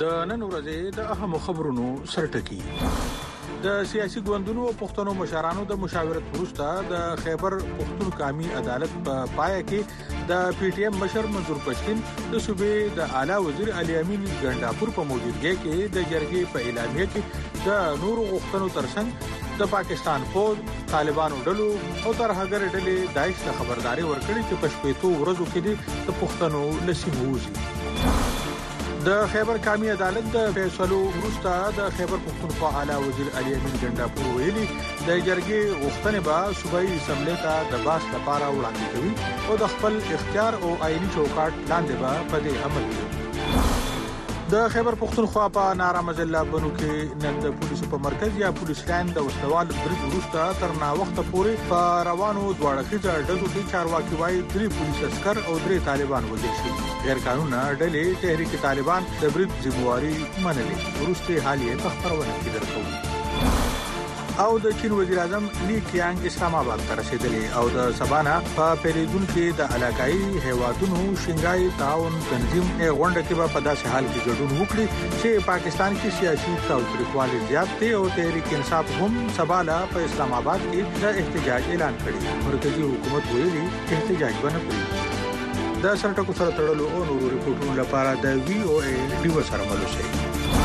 د نن ورځې د اهم خبرونو سرټکی. د سیاسي ګوندونو او پښتنو مشرانو د مشاورت وروسته د خیبر پښتونخوا عدالت په پای کې د پی ټی ایم مشر منظور پښتين د صوبې د اعلی وزیر علي امین ګنداپور په موجودګۍ کې د جرګې په اعلامیه کې د نورو غوښتنو ترڅنګ د پاکستان فوج، طالبانو ډلو او ترهګر ډلې داعش ته خبرداري ورکړي چې په شپږ ورځو کې د پښتنو لسیمو وځي. د خیبر کامی عدالت د فیصلو وروسته د خیبر پښتونخوا اعلی وزیر علي امین ګنداپور ویلي د جرګې غوښتنې به صوبایي اسمبلی ته د باس لپاره وړاندې کوي او د خپل اختیار او آئینی چوکاټ لاندې به په دې عمل کوي. د خیبر پښتونخوا په نارامه ضلع بنو کې نن د پولیسو په مرکز یا پولیس لاین د وسلوال برید وروسته تر نا وخت پورې په روانو دواړه خځه ډزو کې چارواکي وايي 3 پولیس عسكر او 3 طالبان وژل شوي. غیر قانوني ډلې تحریک طالبان د برید ذمہواری منلې. وروسته حال یې په خبرونه کې درکوي. او د چین وزیر اعظم لی کیانګ اسلام آباد ته رسیدلی او د سبانا په پیریدون کې د علاقائی هیوادونو شنګای تعاون تنظیم غونډه کې په داسې حال کې ګډون وکړي چې پاکستان کې سیاسي تاوتریخوالی زیات دی او تحریک انصاف هم سبالا په اسلام آباد کې د احتجاج اعلان کړی. مرکزی حکومت ویلي احتجاج باندې کوي. د سرټکو سره تړلو او نورو ریپورتونو لپاره د وی او ای ډیو سره ملو شي.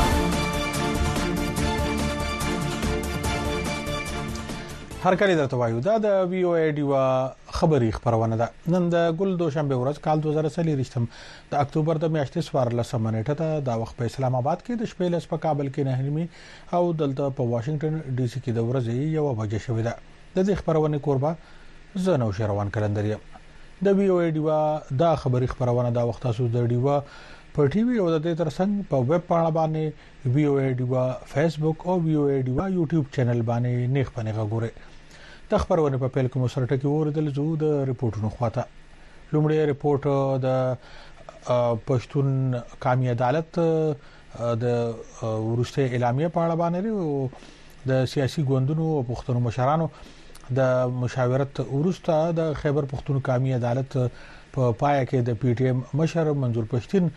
هر کله درته وایو دا د وی او ای ډیو خبري خبرونه ده. نن د ګل دوشنبه ورځ کال 2023 د اکتوبر د میاشتې 14 منېټه ته د وخت په اسلام آباد کې د شپې لس په کابل کې نهرمي او دلته په واشنگټن ډي سي کې د ورځې 1 بجې شوې ده. د دې خبرونه قربا زنو شروان کلندري د وی او ای ډیو دا خبري خبرونه د وخت تاسو د ډیو په ټي وي او د دې ترڅنګ په ویب پاڼه باندې وی او ای ډیو فیسبوک او وی او ای ډیو یوټیوب چینل باندې نیخ پنیغه ګوره. د خبرونه په پیل کې مسرټه کې وردل زو د ریپورتونو خواته. لومړی ریپورت د پښتون کامی عدالت د ورسته اعلامیه په اړه باندې د سیاسي ګوندونو او پښتنو مشرانو د مشاورت ورسته د خیبر پښتونخوا کامی عدالت په پای کې د پی ټی ایم مشر منظور پښتين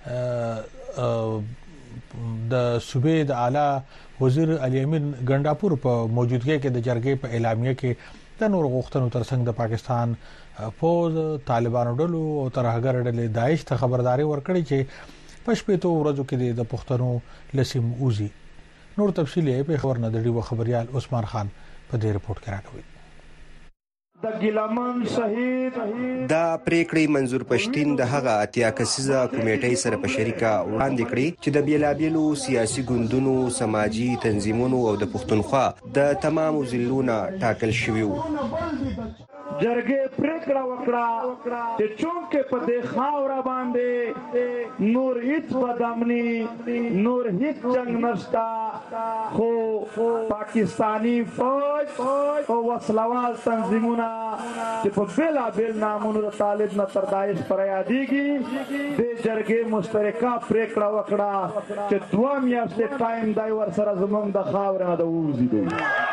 د صوبې د اعلی وزیر علي امین ګنداپور په موجودګۍ کې د جرګې په اعلامیه کې د نور غوښتنو ترڅنګ د پاکستان فوج، طالبانو ډلو او ترهګر ډلې داعش ته خبرداري ورکړي چې په شپږ ورځو کې د پښتنو لسیم اوزي. نور تفصیل یې په خبرونه د ډیو خبريال عثمان خان په دې رپورت کې راکوي. د ګیلمن شهید دا پریکړې منظور پښتين د هغه اتیا کسیزه کمیټې سره په شریکه وړاندې کړې چې د بیلابیلو سیاسي ګوندونو، سماجی تنظیمونو او د پښتونخوا د تمامو ضلعونو ټاکل شوی وو. جرګې پریکړه وکړه چې چونکې په دې خاوره باندې نور هیڅ بدامني، نور هیڅ جنگ نشتا، خو پاکستانی فوج او وسلوال تنظیمونه چې په بیلا بیل نامونو د طالب نه تر داعش پر یادېږي د جرګې مشترکه پریکړه وکړه چې 2 میاشتې ټایم دای ور سره زموږ د خاورې نه د ووځي دی.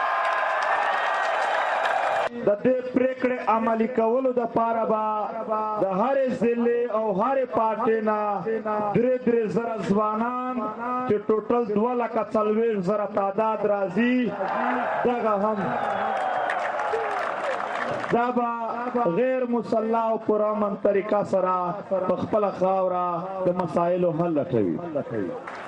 د دې پریکړې عملي کولو د پاره به د هرې ضلع او هرې پارټۍ نه 3 زره ځوانان چې ټوټل 2,40,000 تعداد راځي دغه هم دا به غیر مسلح او پرامن طریقه سره په خپل خاوره د مسایلو حل لټوي.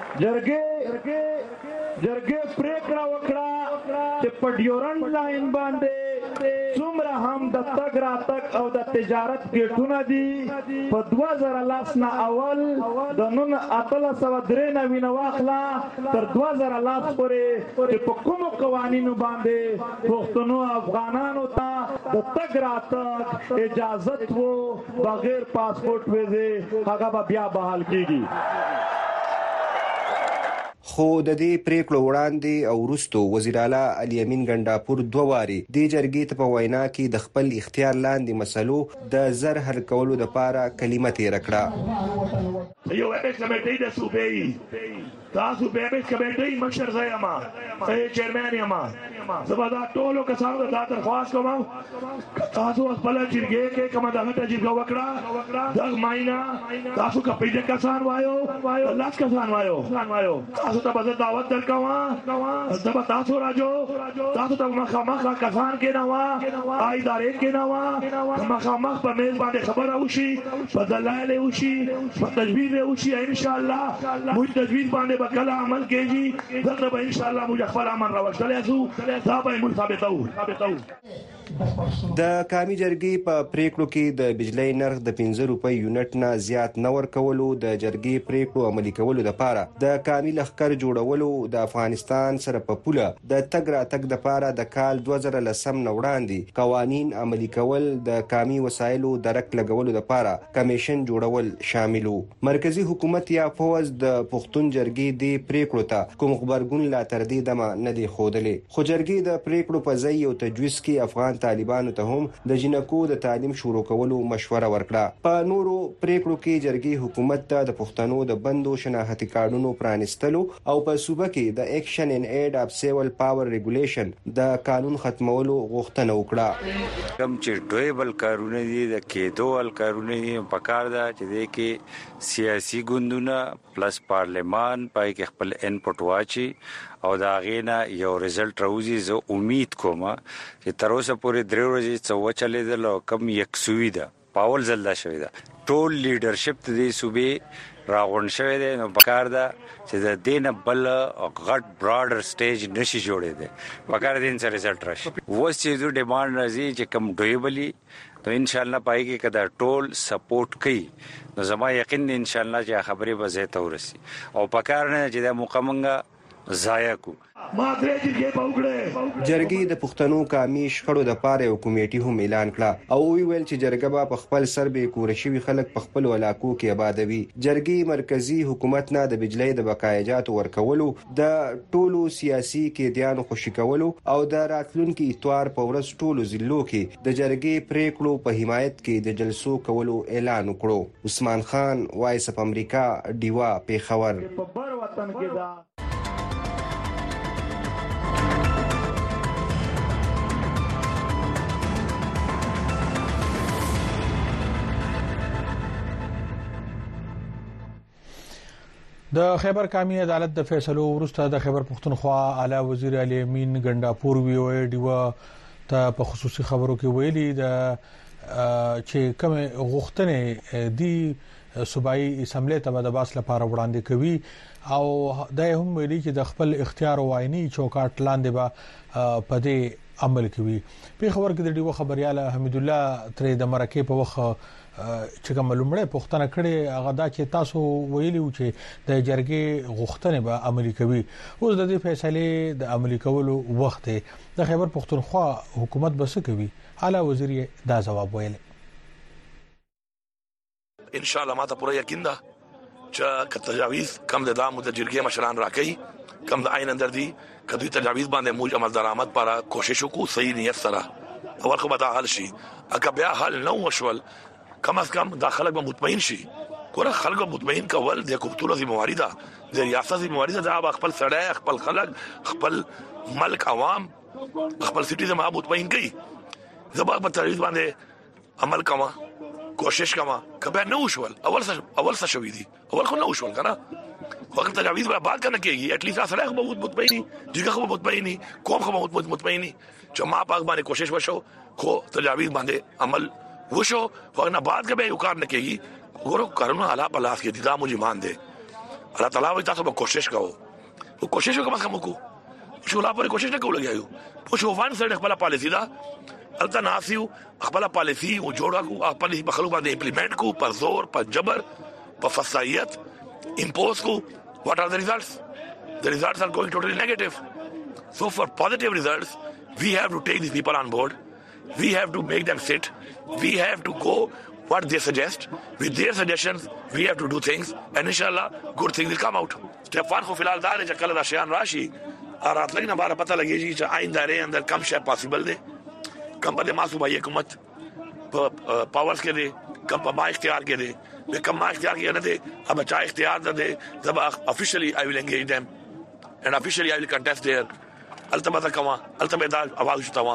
جرګې پریکړه وکړه چې په ډیورنډ لاین باندې څومره هم د تګ راتګ او د تجارت ګټونه دي په 2000 نه اول د نن 1893 واخلا تر 2000 پورې چې په کومو قوانینو باندې پښتنو افغانانو ته د تګ راتګ اجازت وو بغیر پاسپورت ویزه هغه بیا بحال کیږي. خو د دې پریکړو وړاندې او وروستو وزیر اعلی علي امین ګنډاپور 2 واري د جرګې ته په وینا کې د خپل اختیار لاندې مسلو د زر حل کولو لپاره کلمه تیر کړه. یو کمیټې د صوبې تاسو به به کمیټې مشر ځای ما چیرمن یم زبدا ټولو کسانو ته درخواست کوم تاسو خپل جرګې کې کومه دغه تجربه وکړه د ماینا تاسو کپیډه کسان وایو لاس کسان وایو تاسو ته به دعوت درکوم زبدا تاسو راځو تاسو ته مخامخ کسان کې نه وا ادارې کې نه وا مخامخ په میز باندې خبره وشي په دلایل وشي په تجویز وشي ان شاء الله موږ تجویز باندې وکړه عمل کېږي دغه به ان شاء الله موږ خپل عمل راوښتلای شو دا به موږ ثابتو. د قومي جرګې په پریکړو کې د بجلی نرخ د 15 روپۍ یونټ نه زیات نه ورکولو د جرګې پریکړو عملي کولو لپاره د قومي لښکر جوړولو د افغانستان سره په پوله د تګ راتګ لپاره د کال 2010 نه وړاندې قوانین عملي کول د قومي وسایلو درک لګولو لپاره کمیشن جوړول شاملو. مرکزی حکومت یا فوز د پښتون جرګې د پریکړو ته کوم خبرګون لا تر دې دمه نه دی ښودلې خو جرګې د پریکړو په ځای او تجویز کې افغان طالبانو ته هم د جنکو د تعلیم شروع کولو مشوره ورکړه. په نورو پریکړو کې جرګې حکومت ته د پښتنو د بندو شناختی کارډونو پرانستلو او په صوبه کې د اکشن ان ایډ اف سیول پاور ریګولیشن د قانون ختمولو غوښتنه وکړه. کوم چې ډویبل کارونه دي د کېدوال کارونه دي په کار ده چې د کې سیاسي ګوندونه پلس پارلمان پای کې خپل انپوټ واچي او دا غینا یو ریزلټ راوځي. زه امید کوم چې تر اوسه پورې 3 ورځې څو چلېدل او کم یکسوي ده پاول زلدا شوی ده ټول لیډرشپ د دې صوبې راغون شوی دی نو پکار ده چې د دینه بل غټ براډر سټیج نشي جوړې ده پکار دین سره ریزلټ راشي. وس چې د ډیماند راځي چې کم ډویبلی نو ان شاء الله پای کې کدا ټول سپورټ کوي نو زما یقین ان شاء الله چې خبرې به زه ته ورسي او پکار نه چې د مقامنګ ضایع کو. جرګې د پښتنو قومي شخړو د پاره یو کمیټي هم اعلان کړه او ویل چې جرګه به په خپل سر به کورشوي خلک په خپل علاقو کې آبادوي. جرګې مرکزی حکومت نه د بجلی د بقایجات ورکولو د ټولو سیاسي کېدیانو خوشی کولو او د راتلونکو اتوار په ورځ ټولو ضلعو کې د جرګې پریکړو په حمایت کې د جلسو کولو اعلان وکړو. عثمان خان وایس اف امریکا ډیوا پیښور. د خیبر قومي عدالت د فیصلو وروسته د خیبر پښتونخوا اعلی وزیر علي امین ګنډاپور وی ډیوا ته په خصوصي خبرو کې ویلي د چې کوم غوښتنې دی صوبایي اسمبلی ته د باس لپاره وړاندې کوي او د هم ویلي چې د خپل اختیار او عیني چوکاټ لاندې به په دې عمل کوي. په خبر کې د ډیوا خبريال حمید الله ترې د مرکه په وخت چې کوم لومړی پوښتنه کړې هغه دا چې تاسو ویلي و چې د جرګې غوښتنې به عملي کوي. اوس د دې فیصله د عملي کولو وخت د خیبر پښتونخوا حکومت به څه کوي؟ اعلی وزیر دا جواب ویل. ان شاء الله ماته پوره یقین ده چې تجاویز کم د دامو د جرګې مشران راکې کم د عین اندر دي کدی تجاویز باندې موږ عمل درآمد لپاره کوشش وکړو صحیح نیت سره اول خو به دا حل شي اګه بیا حل نه وشول کم از کم دا خلک به مطمئن شي ګوره خلک مطمئن کول د حکومتونو ذمہواری ده د ریاست ذمہواری ده دا خپل سړی خپل خلک خپل ملک عوام خپل سټیزن ما مطمئن کوي زبر په تجاویز باندې عمل کوم کوشش کوم کبه نه وشول اول څه شوې دي اول خو نه وشول کنه وخت تجاویز به بعد کنه کېږي اټ لیست اصله خو बहुत مطمئني جګه خو مطمئني کوم خو बहुत مطمئني چې ما پاک باندې کوشش وشو خو تجاویز باندې عمل وشو خو نه بعد کې به یو کار نه کېږي ګورو کارونه حالا پلاس کې دي دا مو مان دي الله تعالی وي تاسو به کوشش کوو او کوشش وکړه کوم کو شو لا پر کوشش نه کوو لګیاو په شو وان سره خپل پالیسی دا البته ناسیو خپل پالیسی او جوړه کو خپل بخلو باندې امپلیمنٹ کو پر زور پر جبر پر فسایت impose ko what are the results? The results are going totally negative. So for positive results we have to take these people on board, we have to make them sit, we have to go what they suggest. With their suggestions, we have to do things, and inshallah, good things will come out. Step 1 خو فلال دار چې کله دا شیان راشي راتلګ نه بار پته لګیږي چې آئندارې اندر کم شی پاسبل دی کم په ماسو بای حکومت پاورز کې دی کم په ما اختیار کې دی به کم ما اختیار کې نه دی اب چا اختیار ده دی زب officially I will engage them and officially I will contest there التمته کما التمه دا आवाज شتوا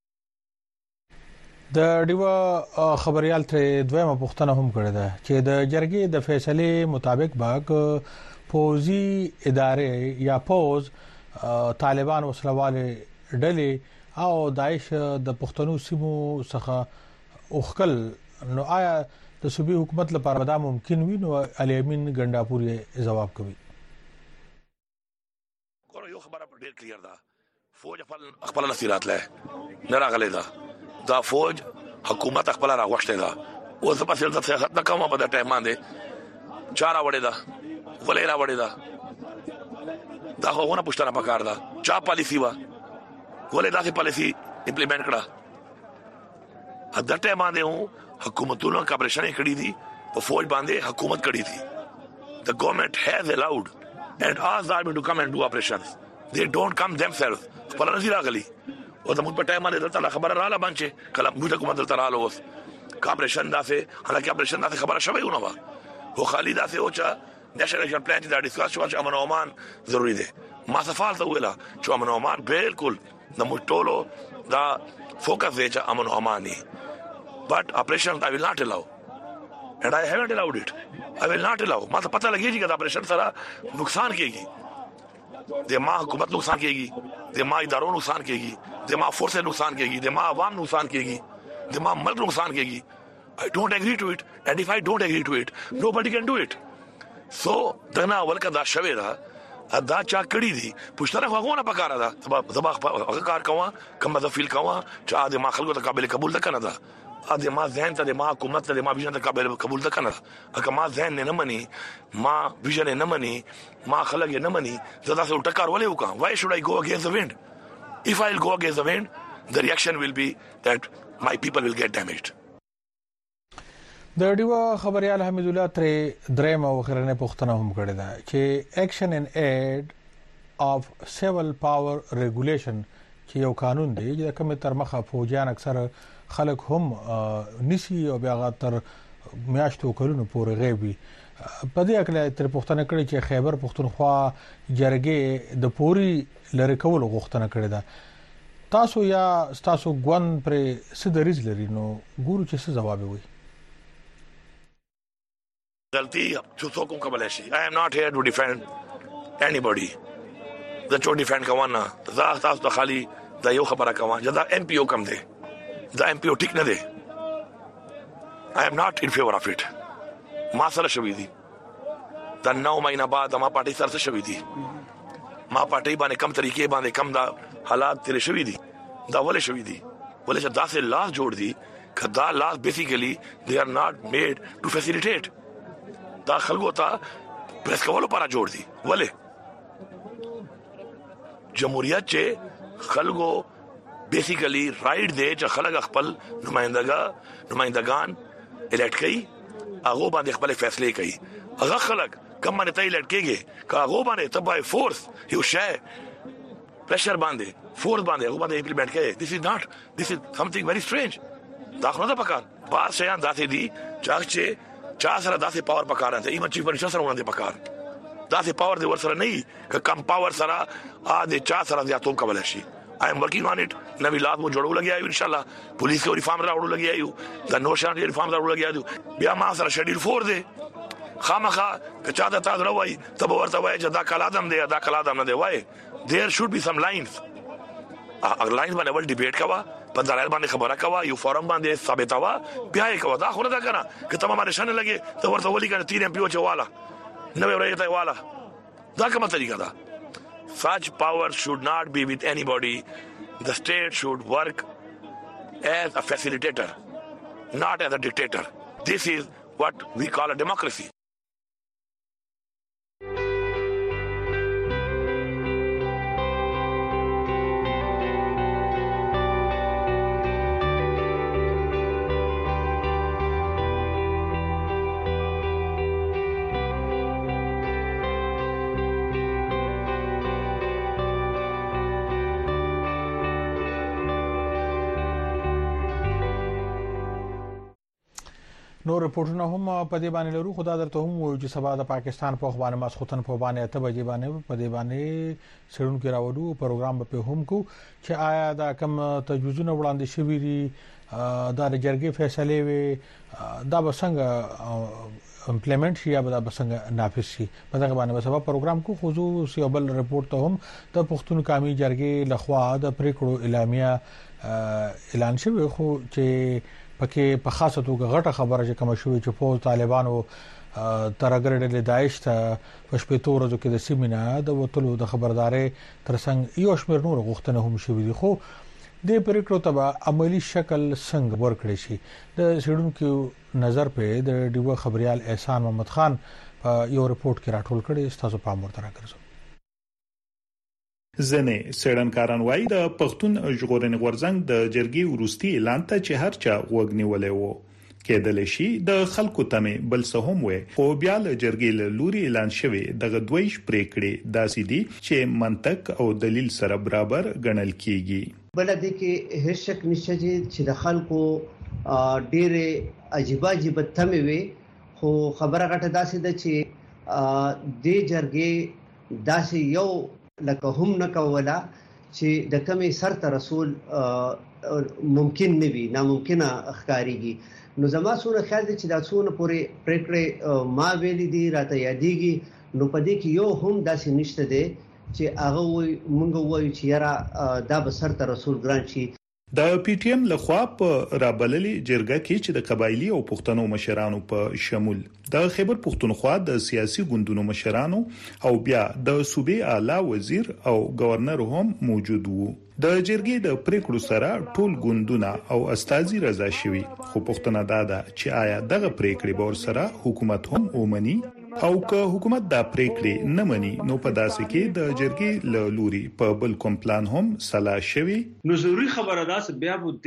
د ډیو خبريال تر دویمه پښتنه هم کړې ده چې د جرګې د فیصله مطابق باغ فوزي ادارې یا فوز طالبان وسلواله ډلې او داعش د پښتنو سیمو څخه اوخکل نو آیا د صوبې حکومت لپاره دا ممکن وي نو علي امین ګنداپوري جواب کوي کور یو خبره ډیر کلیر ده فوج خپل نصيرات له نه راغلی دا فوج حکومت خپل راغوښته ده او څه په سیاست سیاست نه کومه په د ټایم باندې چاره وړي ده ولې را وړي ده دا خو نه پښتنه پکار ده چا پالیسی وا ولې دا سي پالیسی امپلیمنٹ کړه ا د ټایم باندې حکومتونو کاپریشن کړې دي په فوج باندې حکومت کړې دي the government has allowed and asked the army to come and do operations they don't come themselves خپل نظر راغلي او د موږ په ټایم باندې دلته خبره رااله باندې کله موږ حکومت دلته رااله اوس کاپریشن داسې حالکه کاپریشن داسې خبره شوی ونه وا هو خالي داسې او چې نېشنل پلان دا ډیسکس شو چې امن او امان ضروری دي ما سفال ته ویلا چې امن او امان بالکل د موږ ټولو دا فوکس دی چې امن او امان دي but operations I will not allow and I haven't allowed it I will not allow ما ته پته لګیږي چې اپریشن سره نقصان کیږي د ما حکومت نقصان کیږي د ما ادارو نقصان کیږي د ما فورس نقصان کیږي د ما عوام نقصان کیږي د ما ملک نقصان کیږي I don't agree to it and if I don't agree to it nobody can do it so دغه ولکه دا شوی دا دا چا کړی دي پښتنه غوونه پکاره ده زما کار کوم کوم د فیل کوم چې د ما خلکو ته قابل قبول ده کنه دا ا ما ذهن ته ما حکومت ته ما ویژن ته قبول ده کنه اګه ما ذهن نه مني ما ویژن نه مني ما خلک نه مني زدا څه الټا کار ولې وکم why should I go against the wind if I will go against the wind the reaction will be that my people will get damaged د ډیو خبريال حمید الله تر درېم او خرنه پښتنه هم کړی دا چې اکشن ان ایډ اف سیول پاور ریګولیشن چې یو قانون دی چې کوم تر مخه فوجیان اکثر خلک هم نسی او بیا تر میاشتو کلونو پورې غیبي په دې اکله تر پښتنه کړی چې خیبر پښتونخوا جرګې د پوری لری کول غوښتنه کړې ده تاسو یا تاسو ګوند پر سدریز لري نو ګورو چې څه جواب وي غلطی څوک کوم کولای شي I am not here to defend anybody the to defend کوونه زه تاسو ته خالی دا یو خبره کوم چې دا MPO کم دی دا MPO ټیک نه دی I am not in favor of it ما سره شوې دي دا 9 مهینه بعد ما پارټي سره شوې دي ما پارټي باندې کم طریقې باندې کم دا حالات تیر شوې دي دا ولې شوې دي ولې چې دا سه لاس جوړ دي کدا لاس بیسیکلی they are not made to facilitate دا خلکو ته پریس کولو لپاره جوړ دي ولې جمهوریت چې خلکو بیسیکلی رائټ دی چې خلک خپل نمائندگان الټ کوي هغه باندې خپل فیصله کوي هغه خلک کوم باندې ته الټ کېږي هغه باندې تبای فورس یو شی پریشر باندې فورس باندې هغه باندې امپلیمنٹ کوي this is something very strange دا خو نه پکار باز شیان داسې دي چې چا سره داسې پاور پکار نه ایمن چیف منسٹر سره ونه پکار داسې پاور دی ور سره نه ک کم پاور سره ا د چا سره زیاتوم کولای شي I am working on it نوی لاس مو جوړول لګیا یو ان شاء الله پولیس کو ریفارم راوړل لګیا یو د نوشان ریفارم راوړل لګیا یو بیا ما سره شډیول 4 دی خامخا کچا د تا دروي تب ورته وای چې دا کلادم دی دا کلادم نه دی وای there should be some lines لاینز باندې ول ډیبیټ کوا په دلایل باندې خبره کوا یو فورم باندې ثابتوا بیا یې کوا دا خو نه دا کنه که تمام نشانه لګي ته ورته ولي کنه 3 MPO چواله نو ورته والا دا کومه طریقه ده such power should not be with anybody the state should work as a facilitator not as a dictator this is what we call a democracy نو رپورټونه هم په دې باندې لرو خدای درته هم وایي چې سبا د پاکستان په خبره ماسختن په باندې 8 بجې باندې په دې باندې سړون کې راوړو پروګرام په هم کو چې آیا دا کم تجویزونه وړاندې شوي دي دا د جرګې فیصله وي دا بسنګ امپلیمنٹ شي یا دا بسنګ نافذ شي په دغه باندې سبا پروګرام کو خو سی بل رپورټ ته هم د پښتون قومي جرګې لخوا د پریکړو اعلامیه اعلان شوی خو چې پکې په خاصه توګه غټه خبره چې کوم شوې چې فوج طالبانو ترګرډل داعش ته په شپږ ورځو کې د سیمینه د وټلو د خبرداري ترڅنګ یو شمېر نور غوښتنه هم شوې دي خو د پریکړو تبع عملی شکل څنګه ورکړي شي د سړونکو نظر په د ډیو خبريال احسان محمد خان په یو رپورت کې راټول کړي تاسو په امر تر راکړو ځنې سړنکاران وای د پښتون ژغورنې غورځنګ د جرګې وروستي اعلان ته چې هر چا وګنیولې وو کېدل شي د خلکو تمه بل څه هم وي خو بیا ل جرګې له لوري اعلان شوی دغه دویش پریکړې داسې دي چې منطق او دلیل سره برابر ګڼل کیږي بل د کې هیڅ شک نشته چې د خلکو ډېر عجیب تمه وي خو خبره غټه داسې ده چې د جرګې داسې یو لکه هم نه کوله چې د کمی سر ته رسول ممکن نه وي ناممکنه ښکاریږي نو زما سونه خیال دي چې دا څونه پورې پریکړې ما ویلي دي راته یادېږي نو په دې کې یو هم داسې نشته دی چې هغه مونږ وایو چې یاره دا به سر ته رسول ګران شي د پی ټی ایم لخوا په رابللې جرګه کې چې د قبایلی او پښتنو مشرانو په شمول د خیبر پښتونخوا د سیاسي ګوندونو مشرانو او بیا د صوبې اعلی وزیر او گورنر هم موجود وو د جرګې د پریکړو سره ټول ګوندونه او استازي رضا شوي خو پښتنه دادا چې آیا دغه پریکړې بور سره حکومت هم اومني او که حکومت دا پریکړې نه مني نو په داسې کې د جرګې له لوري په بل کوم پلان هم صلاح شوی نو ضروری خبره ده چې بیا به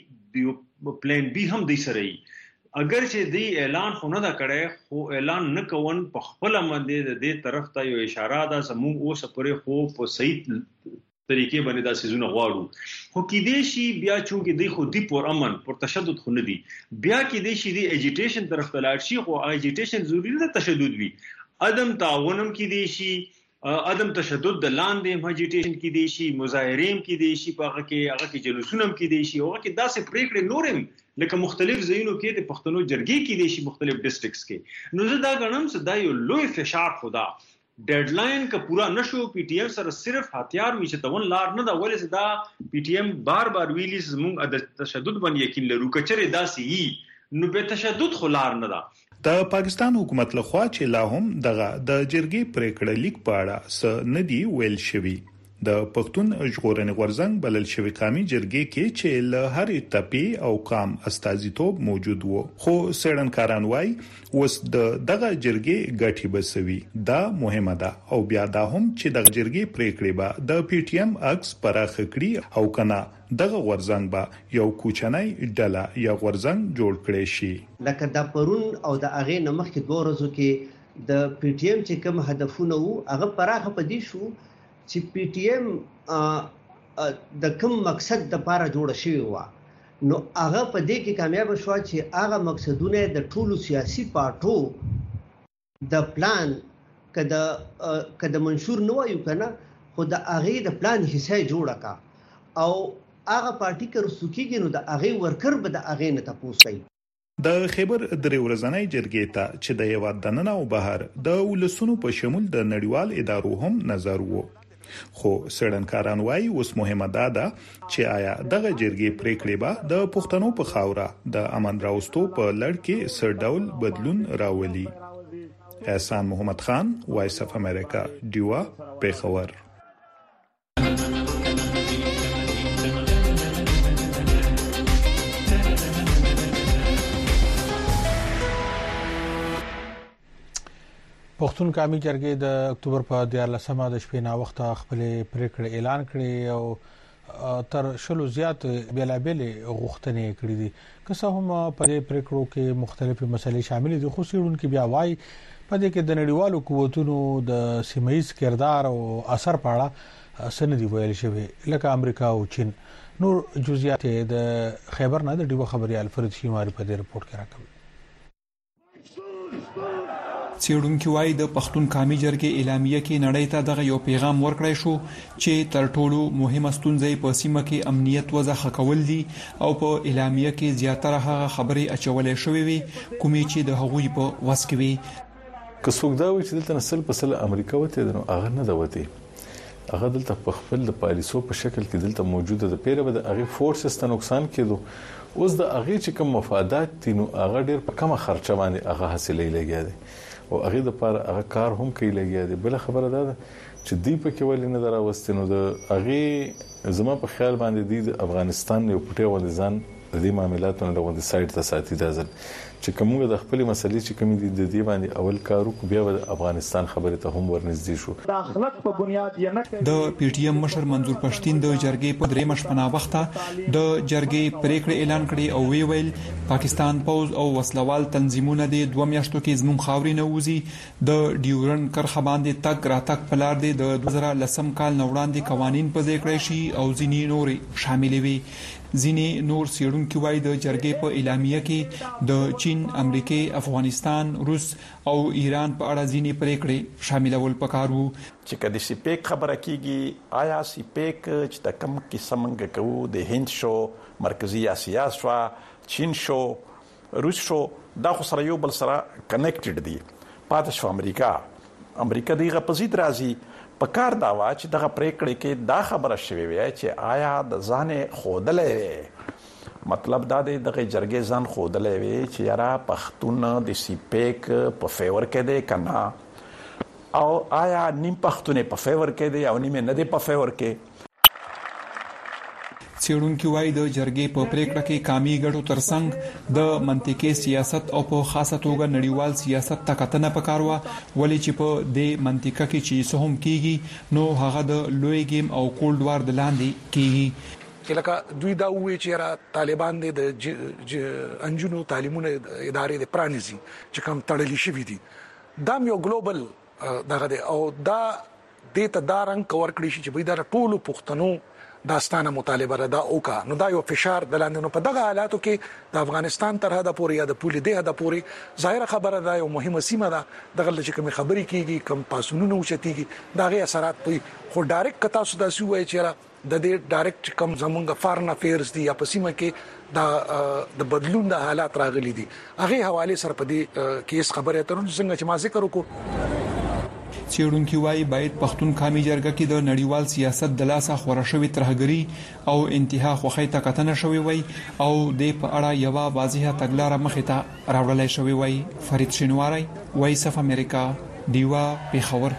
دی پلان بی هم دی سره اگر چې دی اعلان خو نه دا کړي خو اعلان نه کوون په خپل باندې د دې طرف ته یو اشاره ده زموږ اوس پرې خو په صحیح طریقې باندې دا سيزونه غواړو خو کې دې شي بیا چې دی خو دی پر امن پر تشدد خو نه دی بیا کې دې شي دی اجیټیشن طرف ته لاړ شي خو اجیټیشن ضروری نه تشدد وي عدم تعاونم کې دې شي عدم تشدد د لاندې اجیټیشن کې دې شي مظاهریم کې دې شي هغه کې جلوسونه کې دې شي هغه کې داسې پریکړې نورم لکه مختلف ځایونو کې د پښتنو جرګې کې دې شي مختلف ډیسټریکټس کې نو زه دا غنم چې دا یو لوی فشار خدا ډیډلاین کا پورا نشو پی ټی ایم سره صرف هتیار می چې تون لار نه دا ولې دا پی ټی ایم بار ویلی زموږ د تشدد باندې یقین لرو کچره داسې نو به تشدد خلار نه دا د پاکستان حکومت لخوا چې لا هم دغه د جرګې پریکړه لیک پاړه س ندی ویل شوی د پښتون ژغورنې غورځنګ بلل شوی قومي جرګې کې چې له هرې تپې او قام استازیتوب موجود وو خو سړنکاران وای اوس دغه جرګې غټي بسوي دا مهمه ده او بیا دا هم چې دغه جرګې پریکړې به د پی ټی ایم اکس پراخ کړي او کنه دغه غورځنګ به یو کوچنی ډله یا غورځنګ جوړ کړي شي لکه د پرون او د اغه نمخ کې 2 ورځې کې د پی ټی ایم چې کوم هدفونه وو هغه پراخ پدې شو چې پی ټی ایم د کوم مقصد د لپاره جوړ شوی و نو هغه په دې کې کامیاب شو چې هغه مقصدونه د ټولو سیاسي پارټو د پلان کده منشور نه وایو کنه خو د هغه د پلان حصہ جوړه کا او هغه پارټي کرسوکیږي نو د هغه ورکر به د هغه نه تاسو کوي د خیبر درې ورځنۍ جرګې ته چې د یو دننه او بهر د ولسونو په شمول د نړیوال ادارو هم نظر وو خو سړنکاران وای اوس مهمه ده چې آیا دغه جرګې پریکړې به د پښتنو په خاوره د امن راوستو په لړ کې سر ډول بدلون راولي احسان محمد خان وایس اف امریکا ډیوا پیښور پښتون قومي جرګې د اکتوبر په 14مه د شپې نا وخت خپل پریکړه اعلان کړي او تر شلو زیات بیلابل غوښتنې کړې دي که څه هم په دې پریکړو کې مختلفې مسلې شامل دي خو سیرونکو بیا وایي په دې کې د نړیوالو قوتونو د سیمایي کردار او اثر په اړه سندې ویل شوی لکه امریکا او چین نور جزئیات د خیبر نه د ډیو خبريال فرید شینواری په دې رپورت کې راکوي څېړونکو وايي د پښتون قومي جرګې اعلامیه کې نړۍ ته دغه یو پیغام ورکړی شو چې تر ټولو مهمه ستونزه په سیمه کې امنیت وضع کول دي او په اعلامیه کې زیاتره هغه خبرې اچولې شوې وي کومې چې د هغوی په وس کې وي. که څوک دا وایي چې دلته نسل په سل امریکا وته نو هغه نه دوتي هغه دلته په خپل د پالیسو په شکل کې دلته موجوده ده پیره به د هغه فورسز ته نقصان کېدو اوس د هغه چې کوم مفادات دي نو هغه ډیر په کمه خرچه باندې هغه حاصلې لګیا دي او هغه د پر هغه کار هم کوي لګیا دي. بل خبره ده چې دی په کې ولې نه دراوستنو د هغه زما په خیال باندې د افغانستان یو پټه ولزان د دې معاملاتونو له وند سایت ته ساتي دازل چې کومه د خپل مسلې چې کوم دي د دې باندې اول کارو کو بیا د افغانستان خبره ته هم ورنږدې شو. د اخلاق په بنیاد یې نه د پی ټی ایم مشر منظور پښتين د جرګې په درې مشپنا وخته د جرګې پریکړه اعلان کړي او ویل پاکستان پوز او وسلوال تنظیمونه د 2 میاشتو کې زموږ خاورې نه وځي د ډیورن کرخه باندې تک راتک پلار دی د 2010 کال نوړاندې قوانين په ځای کړی شي او ځینی نور شامل وي. ځینی نور سیړونکو وايي د جرګې په اعلامیه کې د چین، امریکا، افغانستان، روس او ایران په اړه ځینی پریکړې شاملول پکارو. چې کله سی پیک خبره کیږي آیا سی پیک چې د کم قسمنګ کوو د هند شو، مرکزی اسیا شو، چین شو، روس شو، دا خو سره یو بل سره کنیکټډ دي. پاتې شو امریکا دیغه پزید راځي په کار دا وا چې دغه پریکړې کې دا خبره شوې وي چې آیا د ځان خودلې مطلب دا دی دغه جرګې ځان خودلې وي چې یاره پښتون د سی پیک په فیور کې دی کنه او آیا نیم پښتون په فیور کې دی او نیم نه دی په فیور کې. څېړونکو وايي د جرګې په پریکړه کې قومي ګټو ترڅنګ د منطقي سیاست او په خاصه توګه نړیوال سیاست ته کتنه پکاروا ولې چې په دې منطقه کې چې سهم کیږي نو هغه د لوی گیم او کولډ وار د لاندې کیږي. چې لکه دوی دا وایي چې را طالبان د انجونو تعلیمونه ادارې د پرانیزي چې کوم تړلې شوی دي دا یو ګلوبل دغه او دا د تدارنګ کور کړی شي چې به دا ټولو پښتنو داستانه مطالبه را دا اوکا نو دا یو فشار دلاندې نو په دغه حالاتو کې د افغانستان تر هدا پورې یا د پولې د هدا پورې ظاهر خبره دا یو مهمه سیمه ده دغه چې کوم خبرې کیږي کم پاسونو اوچتيږي دغه اثرات په خو ډایرکټ کتا سودا سوي وای چې د دې ډایرکټ کم زمونږ فارن افیرز دي یا په سیمه کې د بدلون د حالات راغلي دي هغه حواله سره په دې کیس خبره ترون څنګه چې ما ذکر وکړو. څېړونکو وايي باید پښتون قومي جرګه کې د نړیوال سیاست د لاسه خورا شوی ترهګری او انتها خوخی ته کتنه شوی وي او د په اړه یو واضحه تګلارې مخې ته راوړل شوی وي. فرید شینواری، وایس اف امریکا، دیوا، پیښور.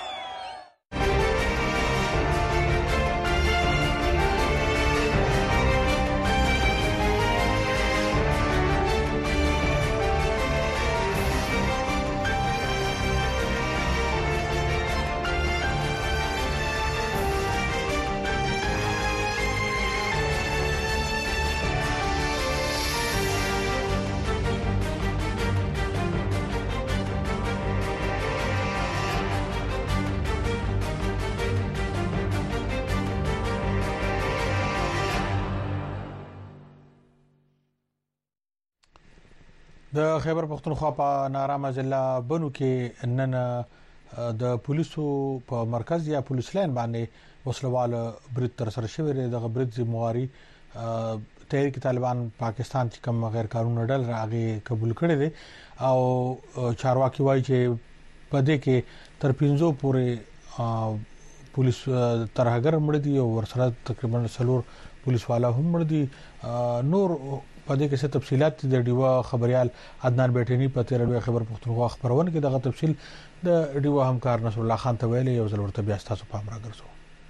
د خیبر پختونخوا په نارامه ضلع بنو کې نن د پولیسو په مرکز یا پولیس لاین باندې وسلوال برید تر سره شوی دی. د برید ذمہواری تحریک طالبان پاکستان چې کوم غیر قانوني ډل راغی قبول کړی دی او چارواکي وایي چې په دې کې تر 500 پورې پولیس ترهګر مړ دي او ورسره تقریبا 4 پولیس والا هم مړ دي. نور په دې کې څه تفصيلات د ډیوا خبريال عدنان بیٹنی په تیر ډیوا خبر پختونخوا خبرونه کې دغه تفصيل د ډیوا همکار نصر الله خان ته ویلي یو ځل ورته بیا تاسو پام راګرځو.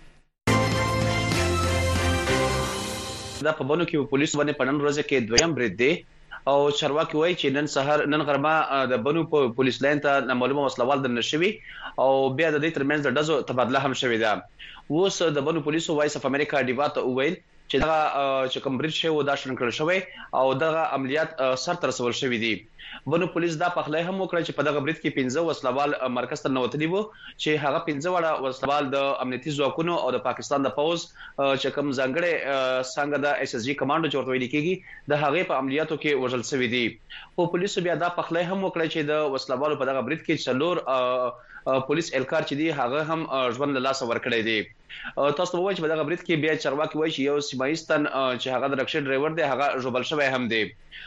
دا په بونو کې پولیس باندې پړن ورځ کې دویم برید دی او چارواکي وایي چې نن غرمه د بنو په پولیس لاین ته معلومه وسلوال د نشوي او بیا د دې ترمنځ د دزو تبادله هم شوې ده. اوس د بنو پولیسو وایس اف امریکا ډیوا ته ویل چې دا کوم برید شوی دا شن کړل شوی او دغه عملیات سر تر رسول شوی دي. بنو پولیس دا پخلای هم وکړه چې په دغه برید کې 15 وسلوال مرکز ته نوتلی وو چې هغه 15 وړه وسلوال د امنیتي ځواکونو او د پاکستان د پوز چې کوم ځانګړي څنګه د اس اس جی کمانډو جوړ ویل کېږي د هغه په عملیاتو کې وژل شوی دي. خو پولیسو بیا دا پخلای هم وکړه چې د وسلوالو په دغه برید کې څلور پولیس الکار چې دي هغه هم ژوند له لاس ورکړی دي. تاسو وایئ چې په دغه برید کې بیا چرواکي وایي چې یو سیمایستان چې هغه د رکشې ډرایور دی هغه ژوبل شوی هم دی.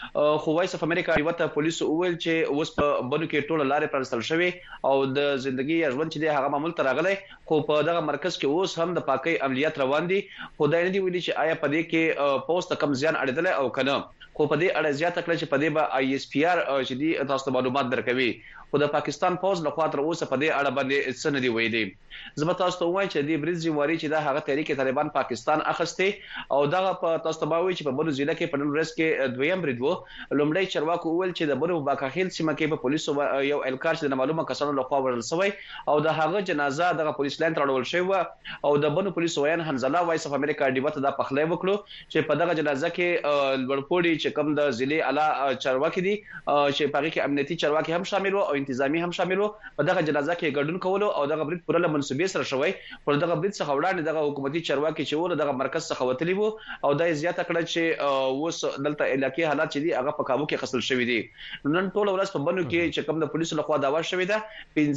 خو وایس اف امریکا یوته پولیس وویل چې اوس په بنو کې ټوله لارې پرستل شوی او د ژوندۍ ژوند چې دی هغه معمول تر راغلی خو په دغه مرکز کې اوس هم د پاکي عملیات روان دي. خدای نه دی ویلي چې آیا په دې کې پوسټ کم زیان اړیدل او کنه خو په دې اړه زیاته کړ چې په دې به آی اس پی آر چې دی تاسو معلومات درکوي خو د پاکستان پوز له خوا تر اوسه په دې اړه باندې څه نه دی ویلي. زه تاسو ته وایم چې د بریزي واری چې دا هغه تحریک طالبان پاکستان اخسته او دغه په تاسو ته وایي چې په بنو ضلع کې په نن ورځ کې دویم برید وو. لومړی چرواکو ویل چې د بنو باکاخیل سیمه کې په پولیسو یو الکار چې د معلومه کسانو له خوا وژل شوی او د هغه جنازه د پولیس لاین تړول شوی او د بنو پولیس ویان حنزله وایس اف امریکا ډیوته د پخلې وکړو چې په دغه جنازه کې لوړپوړي چې کوم د ضلع اعلی چرواکي دي چې په کې امنیتي چرواکي هم شامل وو او انتظامی هم شامل وو. په دغه جنازه کې ګډون کول او دغه برید پوره منسوبې سره شوی پر دغه برید څخه وړاندې دغه حکومتي چرواکي چې ول دغه مرکز څخه وتلی وو او د زیاته کړه چې اوس دلته علاقې حالات چې دي هغه په کابو کې خسل شوی دي. نن ټول ورځ په بنو کې چې کوم د پولیسو لخوا داوا شوی ده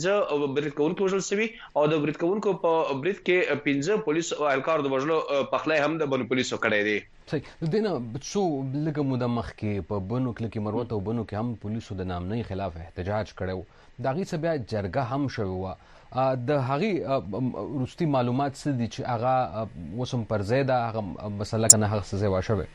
15 برید کوونکو وژل شوی او د برید کوونکو په برید کې 15 پولیس اهلکار د وژلو پخلای هم د بنو پولیسو کړی دی. صحیح دینه څو لږه موده مخکې په بنو کې مروت او بنو کې هم پولیسو د نامنۍ خلاف احتجاج کړو دا غي څه بیا جرګه هم شوی و د هغه روستي معلومات څه دي چې هغه وسم پر زیاده هغه مسله کنه هغه څه وا شوی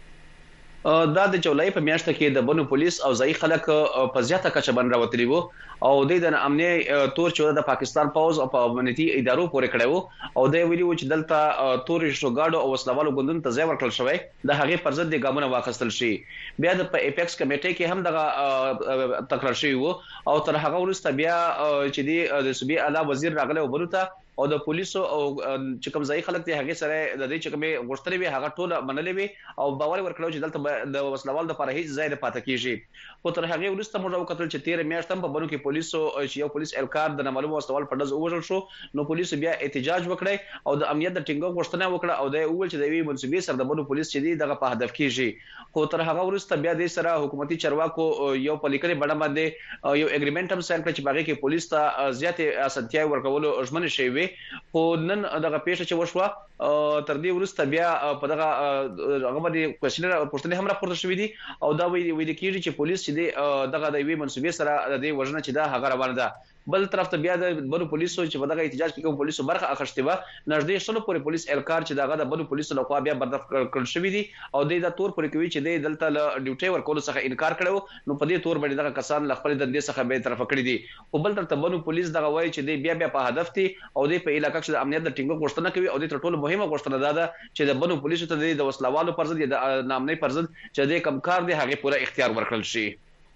دا د جولای په میاشت کې د بنو پولیس او ځای خلک په زیاته کچه باندې راوتلی وو او د امنیه تور چې د پاکستان پوز او په امنیتي ادارو پورې کړو او د ویلي چې دلته تور شوګاډو او وسلوالو ګوندونو ته ځای ورکړل شوی د هغه پر ضد د ګامونه واخیستل شي. بیا د اپیکس کمیټې کې هم دغه تکرار شوی وو او تر هغه وروسته بیا چې د صوبې اعلی وزیر راغله وبروته او د پولیسو او چې کوم ځای خلک ته هغه سره د دې چې کومه غوښتنې وي هغه ټول منلې وي او باور ورکړو چې دلته د وسلوال د لپاره هیڅ ځای نه پاتې کیږي. خو تر هغه وروسته موږ وکړل چې 13 میاشت هم په بنو کې پولیسو چې یو پولیس الکار د معلومه وسلوال په دز وژل شو نو پولیسو بیا احتجاج وکړي او د امنیت د ټینګو غوښتنه وکړه او د اول چې د وی منسوبې سره د بنو پولیس چې دی دغه په هدف کیږي. خو تر هغه وروسته بیا د سره حکومتي چرواکو یو پلیکړي بڼه باندې یو اګریمنت هم ساين کړ چې باغې کې پولیس ته زیاتې اسانتیاوي ورکولو ژمنه شوی وي. خو نن دغه پیښه چې وشوه تر دې وروسته بیا په دغه هغه باندې کوېشنر پوښتنه هم راپورته شوې دي او دا ویل کېږي چې پولیس چې دغه د وی منسوبې سره د دې وژنه چې دا هغه روانه ده. بل طرف ته بیا د بنو پولیسو چې په دغه احتجاج کې کوم پولیسو برخه اخیستې و نږدې شلو پورې پولیس الکار چې دغه د بنو پولیسو لخوا بیا برداشت کړل شوی دي او د تور پورې کوي چې د دلته له ډیوټي ورکول څخه انکار کړو نو په دې تور باندې دغه کسان خپل د دې څخه به طرف کړی دي. او بل طرف ته بنو پولیس دغه وایي چې د بیا په هدف دي او د په علاقې کې د امنیت د ټینګو غوښتنه کوي او د ټولو مهمه غوښتنه ده چې د بنو پولیسو ته د وسلوالو پر ضد د نامنۍ پر ضد چې د کمکار دي هغه پوره اختیار ورکړل شي.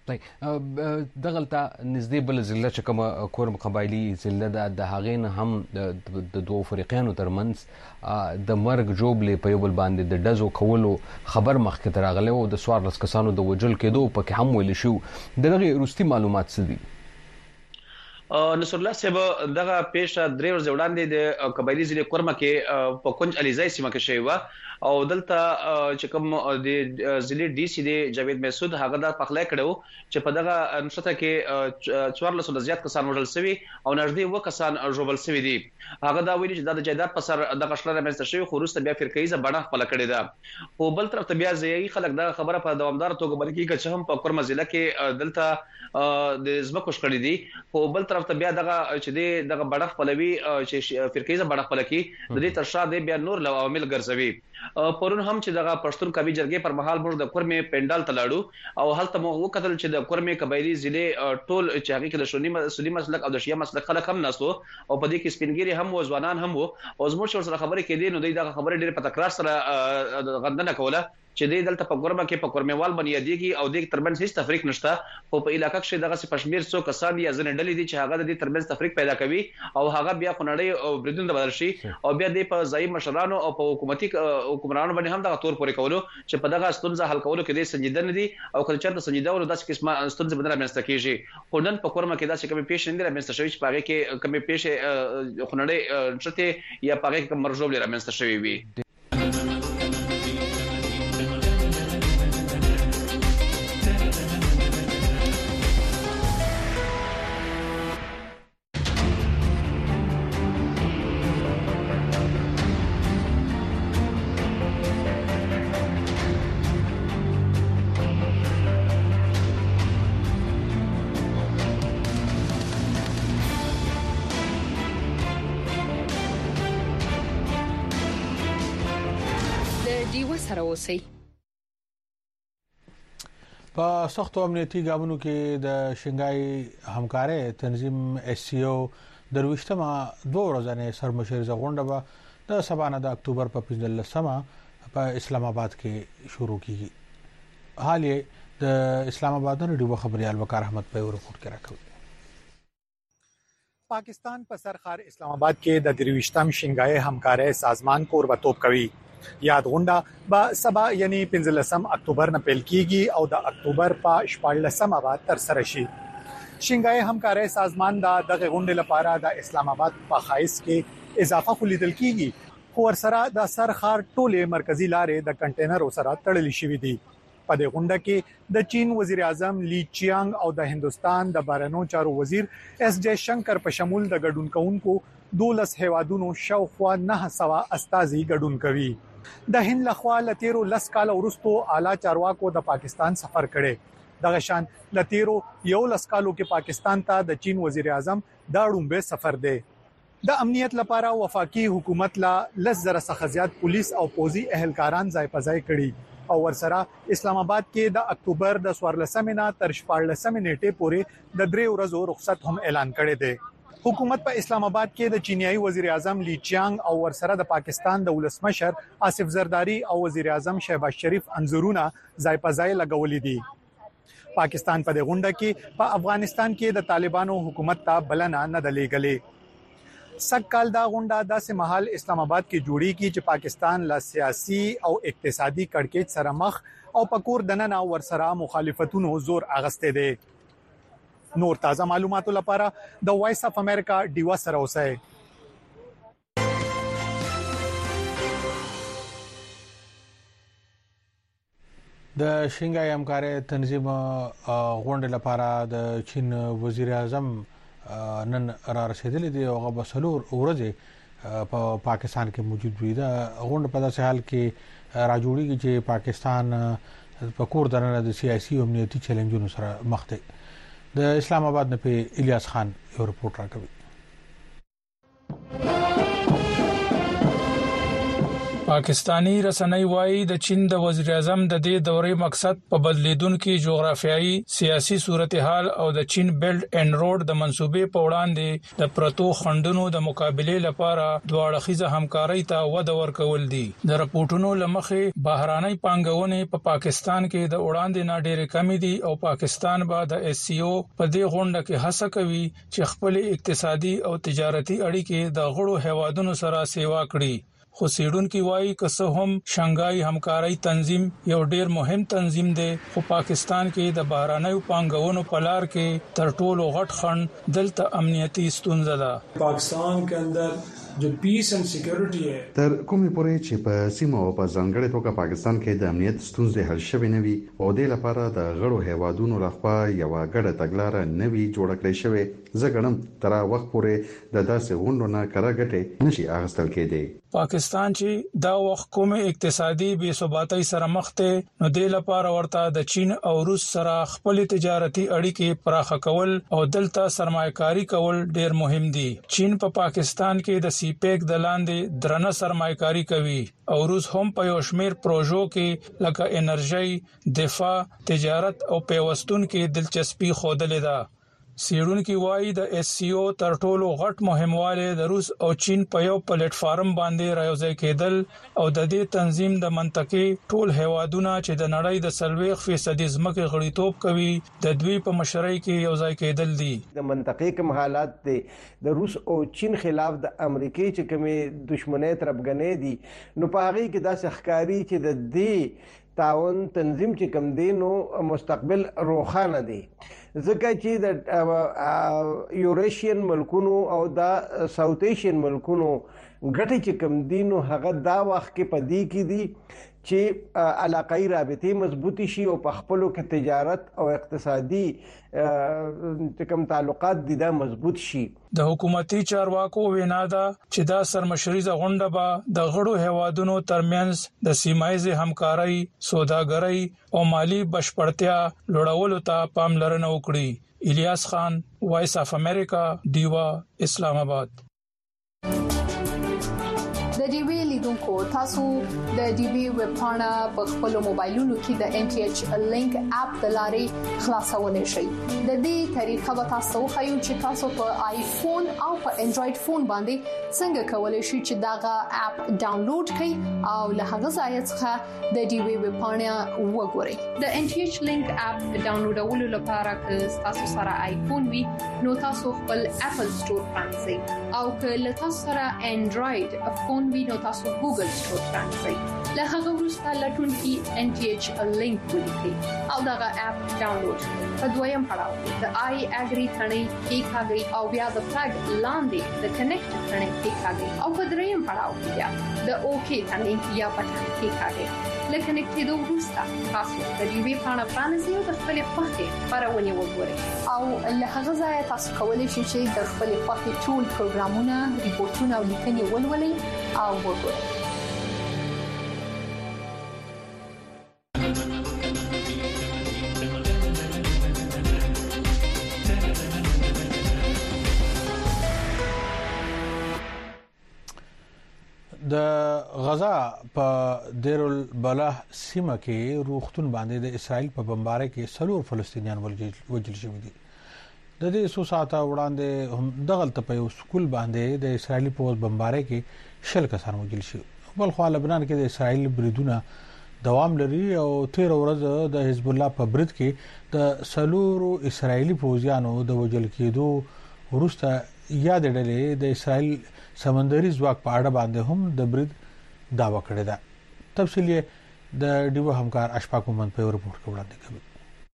دغلته نږدې بل ضلع چې کوم کورم قبایلی ضلع د هغې نه هم د دوه فریقانو ترمنځ د مرګ جوړې په یو بل باندې د ډزو کولو خبر مخکې ته راغلی او د 14 کسانو د وژل کېدو پکې هم ویل شو. دغه وروستي معلومات څه دي؟ نصر الله صاحب دغه پیښه درې ورځې وړاندې د قبایلی ضلع کورمه کې په کنج علیزای سیمه کې شوی و او دلته چې کوم د ضلع ډي سي دی جاوید مسعود هغه د پخلای کړو چې په دغه نشته کې 1400 زیات کسان وژل شوی او نږدې 2 کسان ژوبل شوی دي. هغه دا ویلي چې د جیدات په سر د غشلره مېسته شوی خو وروسته بیا فرقېزه بڼه خپل کړې ده. او بل طرف ته بیا ځایي خلک دا خبره په دوامدار توګه باندې کوي چې هم په کورمه ضلع کې دلته د زمکو شکړې دي. او بل طرف ته بیا دغه چې دغه بڼه خپلوي چې فرقېزه بڼه خپل کی د دې ترشا دی بیا نور عوامل ګرځوي. پرون هم چې دغه پښتون قبایلی جرګې پر مهال موږ د کورمه پندال تلاړو او هلته موږ وکتل چې د کورمه قبایلی ضلع ټول چې هغه کې د سنی مسلک او د شیعه مسلک خلک هم ناسو او په دې کې سپینګری هم او ځوانان هم او زموږ سره خبرې کېدې نو دغه خبرې ډېر په تکرار سره غندنه کوله چې د دلته په ګورما کې په کورموال باندې دیږي او د ترمنځ هیڅ تفریق نشته په علاقې کې دغه پښمیر څو کسان یا ځنې ډلې دي چې هغه د ترمنځ تفریق پیدا کوي او هغه بیا خنړې او بریدون د بدل شي او بیا د په ځای مشرانو او په حکومتانو باندې هم د تور پورې کولو چې په دغه ستونزه حل کولو کې د سنجیدنه دي او کله چې د سنجیده ولو داسې قسمه ستونزه بدل راځي کېږي خو نن په کورما کې داسې کمی پیښ نه راځي شوی چې پاره کې کمی پیښ خنړې چته یا پاره کې مرجوب راځي شوی وي په سختو امنیتي ګامونو کې د شنګای همکارۍ تنظیم SCO درويشتمه 2 ورځې سرمشري غونډه به د سبا نه د اکتوبر په 15مه په اسلام آباد کې شروع کیږي حال یې د اسلام آباد نه ډیو خبريال وقار احمد په رپورت کې راکوي پاکستان په سرخار اسلام آباد کې د درويشتم شنګای همکارۍ سازمان کوربتوب کوي یاد غونډه به سبا یعنی 15 اکتوبر نه پیل کیږي او د اکتوبر په 14مه بعد تر سره شي شنګای همکارۍ سازمان د غونډې لپاره د اسلام آباد په خایس کې اضافه خلیدل کیږي خو ورسره د سرخار ټوله مرکزی لارې د کنټینر سره تړلې شوې دي په دې غونډه کې د چین وزیر اعظم لی چیانګ او د هندستان د بهرنیو چارو وزیر اس جے شنکر په شمول د ګډون کوونکو 12 هیوادونو شاوخوا 900 استازي ګډون کوي د هند لخوا لتیرو لس کال ورستو اعلی چارواکو د پاکستان سفر کړي دغه شان لتیرو یو لس کالو کې پاکستان ته د چین وزیر اعظم دا ډومبه سفر دی د امنیت لپاره وفاقي حکومت لا لس زره څخه زیات پولیس او پوځي اهلکاران ځای په ځای کړي او ورسره اسلام آباد کې د اکتوبر د 14مه نه تر 14مه نیټه پورې د 3 ورځو رخصت هم اعلان کړی دی حکومت په اسلام آباد کې د چینیایي وزیر اعظم لی چیانګ او ورسره د پاکستان د ولسمشر آصف زرداری او وزیر اعظم شهباز شریف انځورونه ځای په ځای لګولې دي پاکستان په دې غونډه کې په افغانستان کې د طالبانو حکومت ته بلنه نه دلېګلې سکهال دا غونډه داسې محل اسلام آباد کې جوړیږي چې پاکستان لا سیاسي او اقتصادي کړکېچ سره مخ او پکور دننه ورسره مخالفتونو زور اغسته دي نور تازه معلوماتو لپاره د وایس اف امریکا ډیوا سره اوسئ د شنګای همکارۍ تنظیم غونډه لپاره د چین وزیر اعظم نن را رسیدلی دی او غبسلور ورځې په پاکستان کې موجود وي دا غونډه په داسې حال کې را جوړیږي چې پاکستان په کور دننه د سیاسي او امنیتي چیلنجونو سره مخ دی د اسلام آباد نه په الیاس خان یو رپورت راکوي پاکستانی رسنۍ وایي د چین د وزیر اعظم د دې دورې مقصد په بدلیدونکو جغرافیایي سیاسي صورتحال او د چین بیلټ اینڈ روډ د منسوبې په وړاندې د پروتو خندونو د مقابله لپاره دوه اړخیزه همکارۍ ته وده ورکول دي د راپورټونو لمخې بهراني پانګونې په پاکستان کې د وړاندې نه ډېرې کمی دي او پاکستان به د SCO په دې غونډه کې هڅه کوي چې خپل اقتصادي او تجارتي اړیکې د غړو هیوادونو سره سیوا کړي خو سیډونکو وایي که څه هم شنګای همکارۍ تنظیم یو ډیر مهم تنظیم دی خو پاکستان کې د بهرانیو پانګونو په لار کې تر ټولو غټ خنډ دلته امنیتي ستونزه ده پاکستان کې اندر جو پیس اینڈ سکیورټي ہے تر کومې پورې چې په سیمه او په ځانګړي توګه پاکستان کې د امنیت ستونزې حل شوي نه وي او د لپاره د غړو هیوادونو لخوا یو غړ تګلارې نه وي جوړ کړې شوی زګړم تر وخت پورې د داسې غونډو نه کارګټې نشي اغستل کېدی پاکستان چې دا وخت کومه اقتصادي بې ثباتۍ سره مخ ته نو د لپاره ورته د چین او روس سره خپل تجارتي اړیکې پراخه کول او دلته سرمایه‌کاري کول ډیر مهم دي چین په پاکستان کې د سیپیک د لاندې درنه سرمایه‌کاري کوي او روس هم په یو شمېر پروژو کې لکه انرژي دفاع تجارت او پیوستون کې دلچسپي خوده لیدا سیړونکو وایي د SCO تر ټولو غټ مهمواله د روس او چین په یو پلیټ فارم باندې راوځي کېدل او د دې تنظیم د منطقې ټول هیوادونه چې د نړۍ د 30% ځمکې غړیتوب کوي د دوی په مشرۍ کې یو ځای کېدل دي. د منطقې کوم حالات دي د روس او چین خلاف د امریکای چې کومه دښمنۍ ترپګنې دي نو په هغه کې د ښکاری چې د دې تعاون تنظیم چې کوم دینو مستقبل روخانه دي ځکه چې د یوریشین ملکونو او د ساوث ایشین ملکونو ګټه چې کوم دینو هغه دا وخت کې پدې کې دي چې علاقائی رابطې مضبوطی شي او په خپلو کې تجارت او اقتصادي کوم تعلقات دي دا مضبوط شي. د حکومتي چارواکو وینا ده چې دا سرمشریزه غونډه به د غړو هیوادونو ترمنځ د سیمایي همکارۍ، سوداګرۍ او مالی بشپړتیا لوړولو ته پاملرنه وکړي. الیاس خان، وایس اف امریکا، ډیوا، اسلام آباد. د ډیوی لیدونکو تاسو د ډیوی ویب پاڼه په خپل موبایلونو کې د NTH لینک اپ د لارې خلاصولای شئ. د دې طریقه به تاسو خایو چې تاسو په آیفون او په انډراید فون باندې څنګه کولای شئ چې داغه اپ ډاونلوډ کړئ او له هغه ځای څخه د ډیوی ویب پاڼه وګورئ. د NTH لینک اپ ډاونلوډولو لپاره که تاسو سره آیفون وي نو تاسو خپل اپل سٹور پرانځئ او که له تاسو سره انډراید فون وینو تاسو ګوګل سٹور پرانځئ. له هغه وروسته لټون کې NTH لینک ولیکئ او دغه اپ ډاونلوډ کړئ. په دویم پړاو کې د آی اګری ثنې کې کاږي او بیا د فلګ لاندې د کنیکټ ثنې کې کاږي او په دریم پړاو کې بیا د اوکی ثنې یا پټن کې کاږي. لکه نکټېدو وروسته تاسو د دې پاڼه پرانځئ او د خپل خوښې خبرونه وګورئ او له هغه ځای تاسو کولی شئ چې د خپل خوښې ټول پروګرامونه، ریپورتونه او لیکنې ولولئ او وګورئ. د غزا په دیر البلح سیمه کې روختون باندې د اسرائیل په بمبارۍ کې 4 فلسطینیان وژل شوي دي. د دې څو ساعته وړاندې هم دغلته په یو سکول باندې د اسرائیلي پوځ بمبارۍ کې 10 کسان وژل شوي. بل خو لبنان کې د اسرائیل بریدونه دوام لري او 13 ورځې د حزب الله په برید کې د 4 اسرائیلي پوځیانو د وژل کېدو وروسته یاد ډلې د اسرائیل سمندري ځواک په اړه باندې هم د برید داوا کړې ده. تفصیل د ډیو همکار اشفاق محمد په ریپورت کې وړاندې کوي.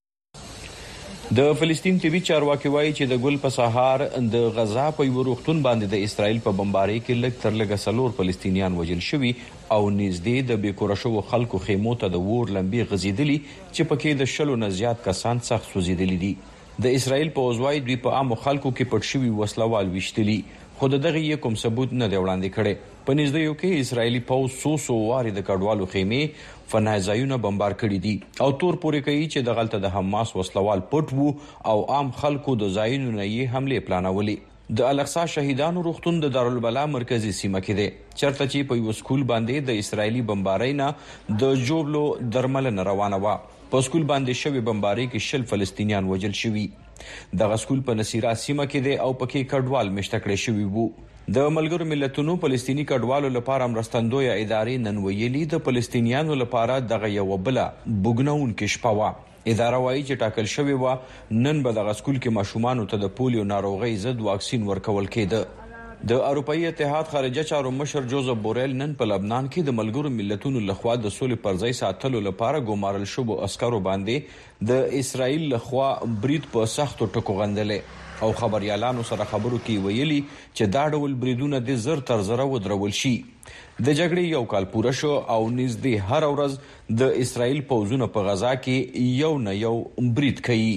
د فلسطین طبي چارواکي وایي چې د ګل په سهار د غزا په یو روغتون باندې د اسرائیل په بمبارۍ کې لږ تر لږه 4 فلسطینیان وژل شوي او نږدې د بیکوره شوو خلکو خیمو ته د اور لمبې غځېدلي چې پکې د 10 نه زیات کسان سخت سوځېدلي دي. د اسرائیل په وزوای دوی په عام خلکو کې پټ شوي وسلوال وشتلي خو دغه کوم ثبوت نه دی وړاندې کړي. په نږدې یو کې اسرائیلي پوځ سو واري د کډوالو خیمې فنایزایونه بمبار کړي دي او تور پورې کوي چې دغلته د حماس وسلوال پټ وو او عام خلکو د ځایونو نه یې حمله پلانولې. د الاقصی شهیدانو روغتون د دارالبلا مرکزی سیمه کې دی چرته چې په یو سکول باندې د اسرائیلي بمبارۍ نه د جوبلو درملنه روانه و. په سکول باندې شوی بمبارۍ کې 10 فلسطینیان وژل شوي. دغه سکول په نصیرا سیمه کې دی او پکې کډوال مشته کړي شوي وو. د ملګرو ملتونو فلسطینی کډوالو لپاره مرستندوی ادارې نن ویلي د فلسطینیانو لپاره دغه یو بل بوګنون کې شپه وا. اداره وايي چې ټاکل شوی و نن به دغه سکول کې ماشومان ته د پولیو ناروغي ضد واکسین ورکول کېده. د اروپאי اتحاد خارجه چارو مشر جوزف بوریل نن په لبنان کې د ملګرو ملتونو لخوا د سولې پرځای ساتلو لپاره ګمارل شوو عسکرو باندې د اسرائیل لخوا برید په سختو ټکو غندلې او خبريالانو سره خبرو کې ویلي چې دا ډول بریدونه د زر تر زره ودرول شي. د جګړې یو کال پوره شو او نږدې هر ورځ د اسرائیل پوځونه په غزا کې یو نه یو برید کوي.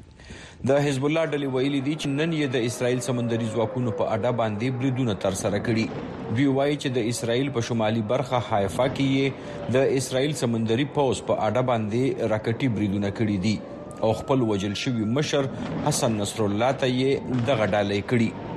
د حزب الله ډلې ویلي دي چې نن یې د اسرائیل سمندري ځواکونو په اډه باندې بریدونه تر سره کړي. دوی وایي چې د اسرائیل په شمالي برخه حایفا کې د اسرائیل سمندري پوځ په اډه باندې راکټي بریدونه کړي دي او خپل وژل شوی مشر حسن نصر الله ته یې دغه ډالۍ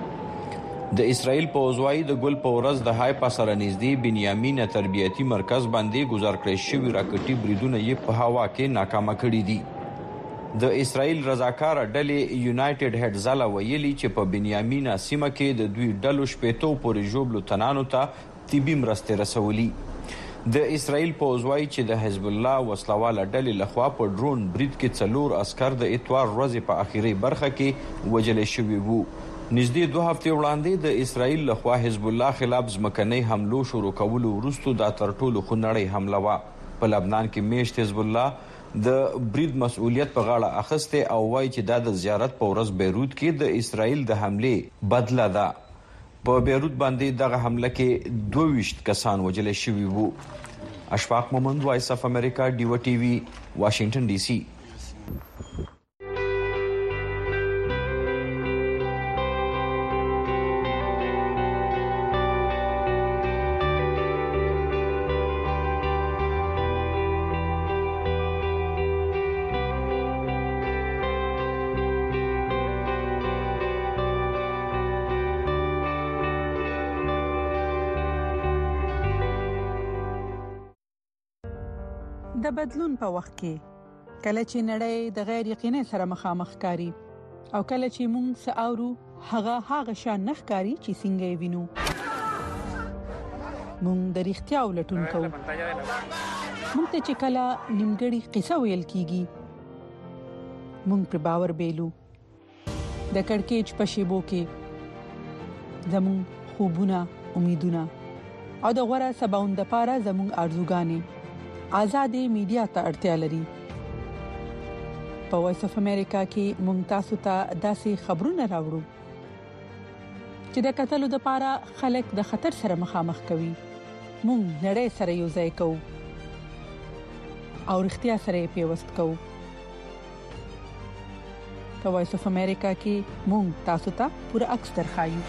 کړي. د اسرائیل پوځ وایي د ګل په ورځ د حایفا سره نږدې بنیامین تربیتي مرکز باندې گزار کړی شوی راکټي بریدونه یې په هوا کې ناکامه کړي دي. د اسرائیل رضاکار ډلې یونایټډ هډزالا ویلي چې په بنیامین سیمه کې د دوی ډلو شپېتو پورې ژوبلو تنانو ته طبي مرستې رسولي. د اسرائیل پوځ وایي چې د حزب الله وسلواله ډلې لخوا په ډرون برید کې 4 عسكر د اتوار ورځې په اخیری برخه کې وژل شوي وو. نږدې 2 هفتې وړاندې د اسرائیل لخوا حزب الله خلاف ځمکنۍ حملو شروع کولو وروسته دا تر ټولو خونړۍ حمله وه. په لبنان کې میشت حزب الله د برید مسؤلیت په غاړه اخیسته او وایي چې دا د زیارت په ورځ بیروت کې د اسرائیل د حمله بدله ده. په بیروت باندې دغه حمله کې 22 کسان وژل شوي وو. اشفاق مومند، وایس اف امریکا، ډیو ټي وی، واشنگټن ډي سي. د بدلون په وخت کې کله چې نړۍ د غیر یقیني سره مخامخ کاری او کله چې موږ ساورو هغه شان نخکاری چې څنګه وینو موږ د اړتیا ولټون کوو. موږ ته چې کله نیمګړی قصه ویل کیږي موږ په باور بیلو. د کڑکېچ په شیبو کې زموږ خوبونه، امیدونه او د غوړه سباوند لپاره زموږ ارزوګانې آزادې میډیا ته اړتیا لري. په وایس اف امریکا کې موږ تاسو ته داسې خبرونه راوړو چې د قتلو د لپاره خلک د خطر سره مخامخ کوي. موږ نړۍ سره یو ځای کوو او اړتیا سره پیوست کوو. په وایس اف امریکا کې موږ تاسو ته پوره عکس درخایو.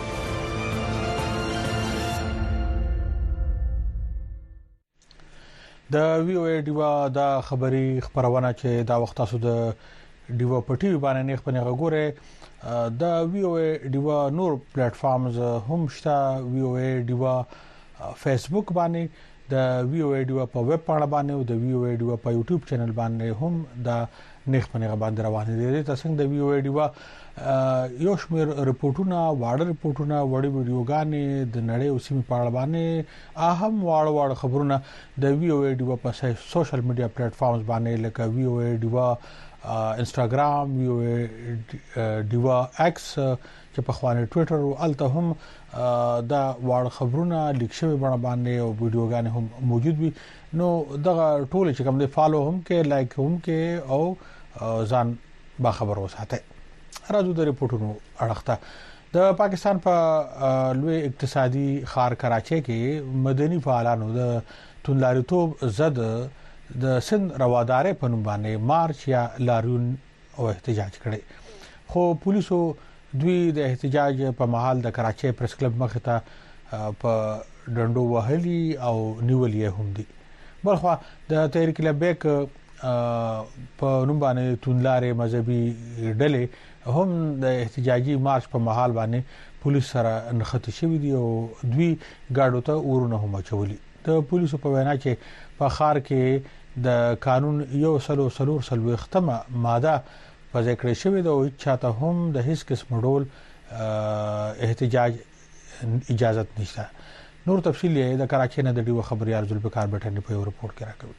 د وی او ای ډیوا دا خبري خبرونه چې دا وخت تاسو د ډیوا پټي باندې نه خپنه غوړې د وی او ای ډیوا نور پلیټ فارمز هم شته. وی او ای ډیوا فیسبوک باندې، د وی او ای ډیوا په ویب پاڼه باندې او د وی او ای ډیوا په یوټیوب چینل باندې هم دا نه خپنه باندې روان دي. تاسو د وی او ای ډیوا یو شمېر رپورټونه، واړه رپورټونه، وړي ویډیوګانې د نړۍ او سیمې په اړه باندې اهم واړه خبرونه د وی او ای ډیوا په سوشل میډیا پلیټ فارمز باندې لکه وی او ای ډیوا انستګرام، وی او ای ډیوا ایکس چې په خوانه ټوئیټر او الته هم دا واړه خبرونه لیک شوی باندې او ویډیوګانې هم موجود وي. نو دغه ټول چې کوم دی فالو هم کې، لایک هم کې او ځان با خبر وساته. راځو د ریپورتونو اړخته. د پاکستان په لوی اقتصادي ښار کراچۍ کې مدني فعالانو د توندلاریتوب ضد د سند روادارې په نوم باندې مارچ یا لاریون او احتجاج کړي. خو پولیسو دوی د احتجاج په محل د کراچۍ پریس کلب مخ ته په ډنډو وهلي او نیولې هم دي. بلخو د تحریک لبیک په نوم باندې توندلارې مذهبي ډلې هم د احتجاجي مارچ په محل باندې پولیس سره نښتې شوې دي او دوی گاډو ته اورونه هم چولي. د پولیسو په وینا چې په ښار کې د قانون 143 ماده په ذکر شوې ده او چاته هم د هیڅ قسم ډول احتجاج اجازه نشته. نور تفصیل یې د کراچۍ نه د ډیو خبريال ذوالفقار بټنی په یو رپورت کې راکوي.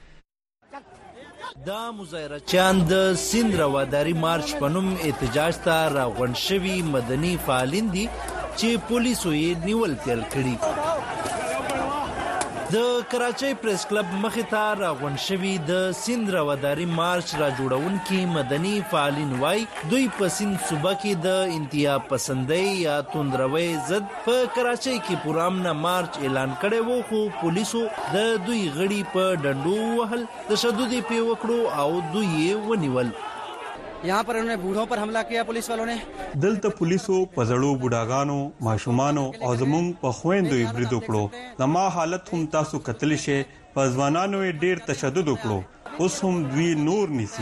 دا مظاهرچیان د سند رواداری مارچ په نوم احتجاج ته راغونډ شوي مدني فعالین دي چې پولیسو یې نیول پیل کړي. د کراچۍ پریس کلب مخې ته راغونډ شوي د سند رواداری مارچ را جوړونکي مدني فعالین وای دوی په سند صوبه کې د انتها پسندۍ یا توندروي ضد په کراچۍ کې پرامن مارچ اعلان کړي وو، خو پولیسو د دوی غړي په ډنډو وهل، تشدد پی وکړو او دوی یې ونیول. यहाँ पर उन्होंने बूढ़ों पर हमला किया पुलिस वालों ने. دلته پولیسو پزړو بډاګانو، ماشومانو او زمونږ په خويندو برید وکړو. زما حالت هم تاسو کتلی شي، په ځوانانو ډیر تشدد وکړو. اوس هم دوی نور نسی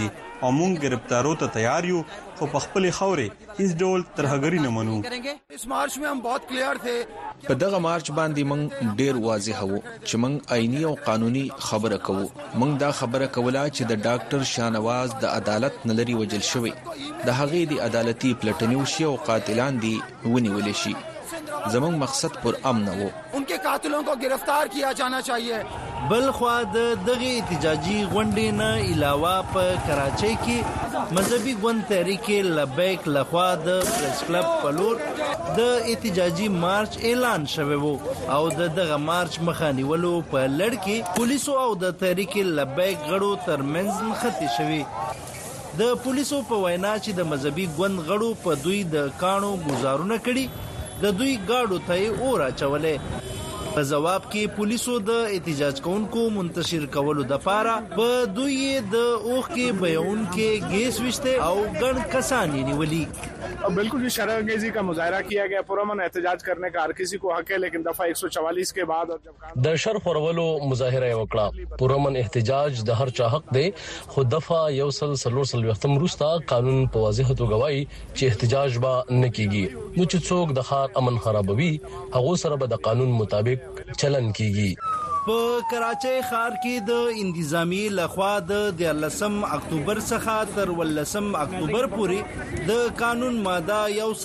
او مونږ گرفتارو ته تیار یو خو په خپل خورې هیڅ ډول ترهګری نه منو. اس مارچ में हम बहुत क्लियर थे. په دغه مارچ باندې مونږ ډیر واضح وو چې مونږ آئینی او قانوني خبره کوو. مونږ دا خبره کوله چې د ډاکټر شاهنواز د عدالت نلري وجل شوی د هغې د عدالتي پلټنیو شي او قاتلان دي ونیول شي. زمون مقصد پر امن وو. उनके कातिलों को गिरफ्तार किया जाना चाहिए. بل خو د دغه احتجاجي غونډې نه علاوه په کراچۍ کې مذهبي ګوند تحریک لبیک لخوا د پریس کلب په لور د احتجاجي مارچ اعلان شوی وو او دغه مارچ مخانیولو په لړ کې پولیسو او د تحریک لبیک غړو ترمنځ مخته شوی. د پولیسو په وینا چې د مذهبي ګوند غړو په دوی د کانو گزارونه کړي د دوی گاډو ته اور اچولې. په جواب کې پولیسو د احتجاج کوونکو منتشر کولو د پاره په دوی د اوخ کې بیان کې گیس وشته او ګڼ کسان نیولي. बिल्कुल भी शरह अंगेजी का मुजाहरा किया गया. पुरअमन एहतजाज करने का हर किसी को हक है, लेकिन दफा 144 के बाद और जब د شر خورولو مظاهره وکړه. پرامن احتجاج د هر چا حق دی، خو دفعه 144 وروسته قانون په واضح توګه وایي چې احتجاج به نه کیږي. نو چې څوک د ښار امن خرابوي هغه سره به د قانون مطابق چلن کیږي. په کراچۍ ښار کې د انتظامی لخوا د 13 اکتوبر څخه تر 18 اکتوبر پورې د قانون ماده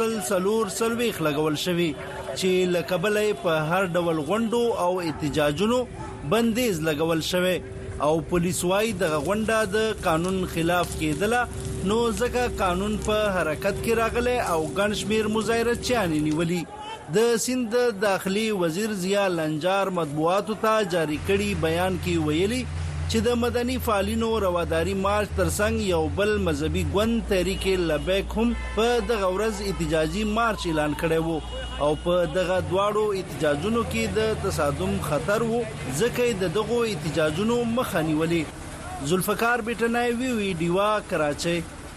144 لګول شوی چې لکبلې په هر ډول غونډو او احتجاجونو بندیز لګول شوی او پولیس وايي د غونډه د قانون خلاف کېدله نو ځکه قانون په حرکت کې راغله او ګڼ شمیر مظاهره چاني نیولي. د سند داخلي وزیر ضیا لنجار مطبوعاتو ته جاری کړي بیان کې ویلي چې د مدني فعالینو رواداري مارچ ترڅنګ یو بل مذهبي ګوند تحریک لبیک هم په دغه ورځ احتجاجي مارچ اعلان کړی وو او په دغه دواړو احتجاجونو کې د تصادم خطر وو ځکه د دغو احتجاجونو مخه نیولې. ذوالفقار بیٹنای وی ډیوا کراچۍ.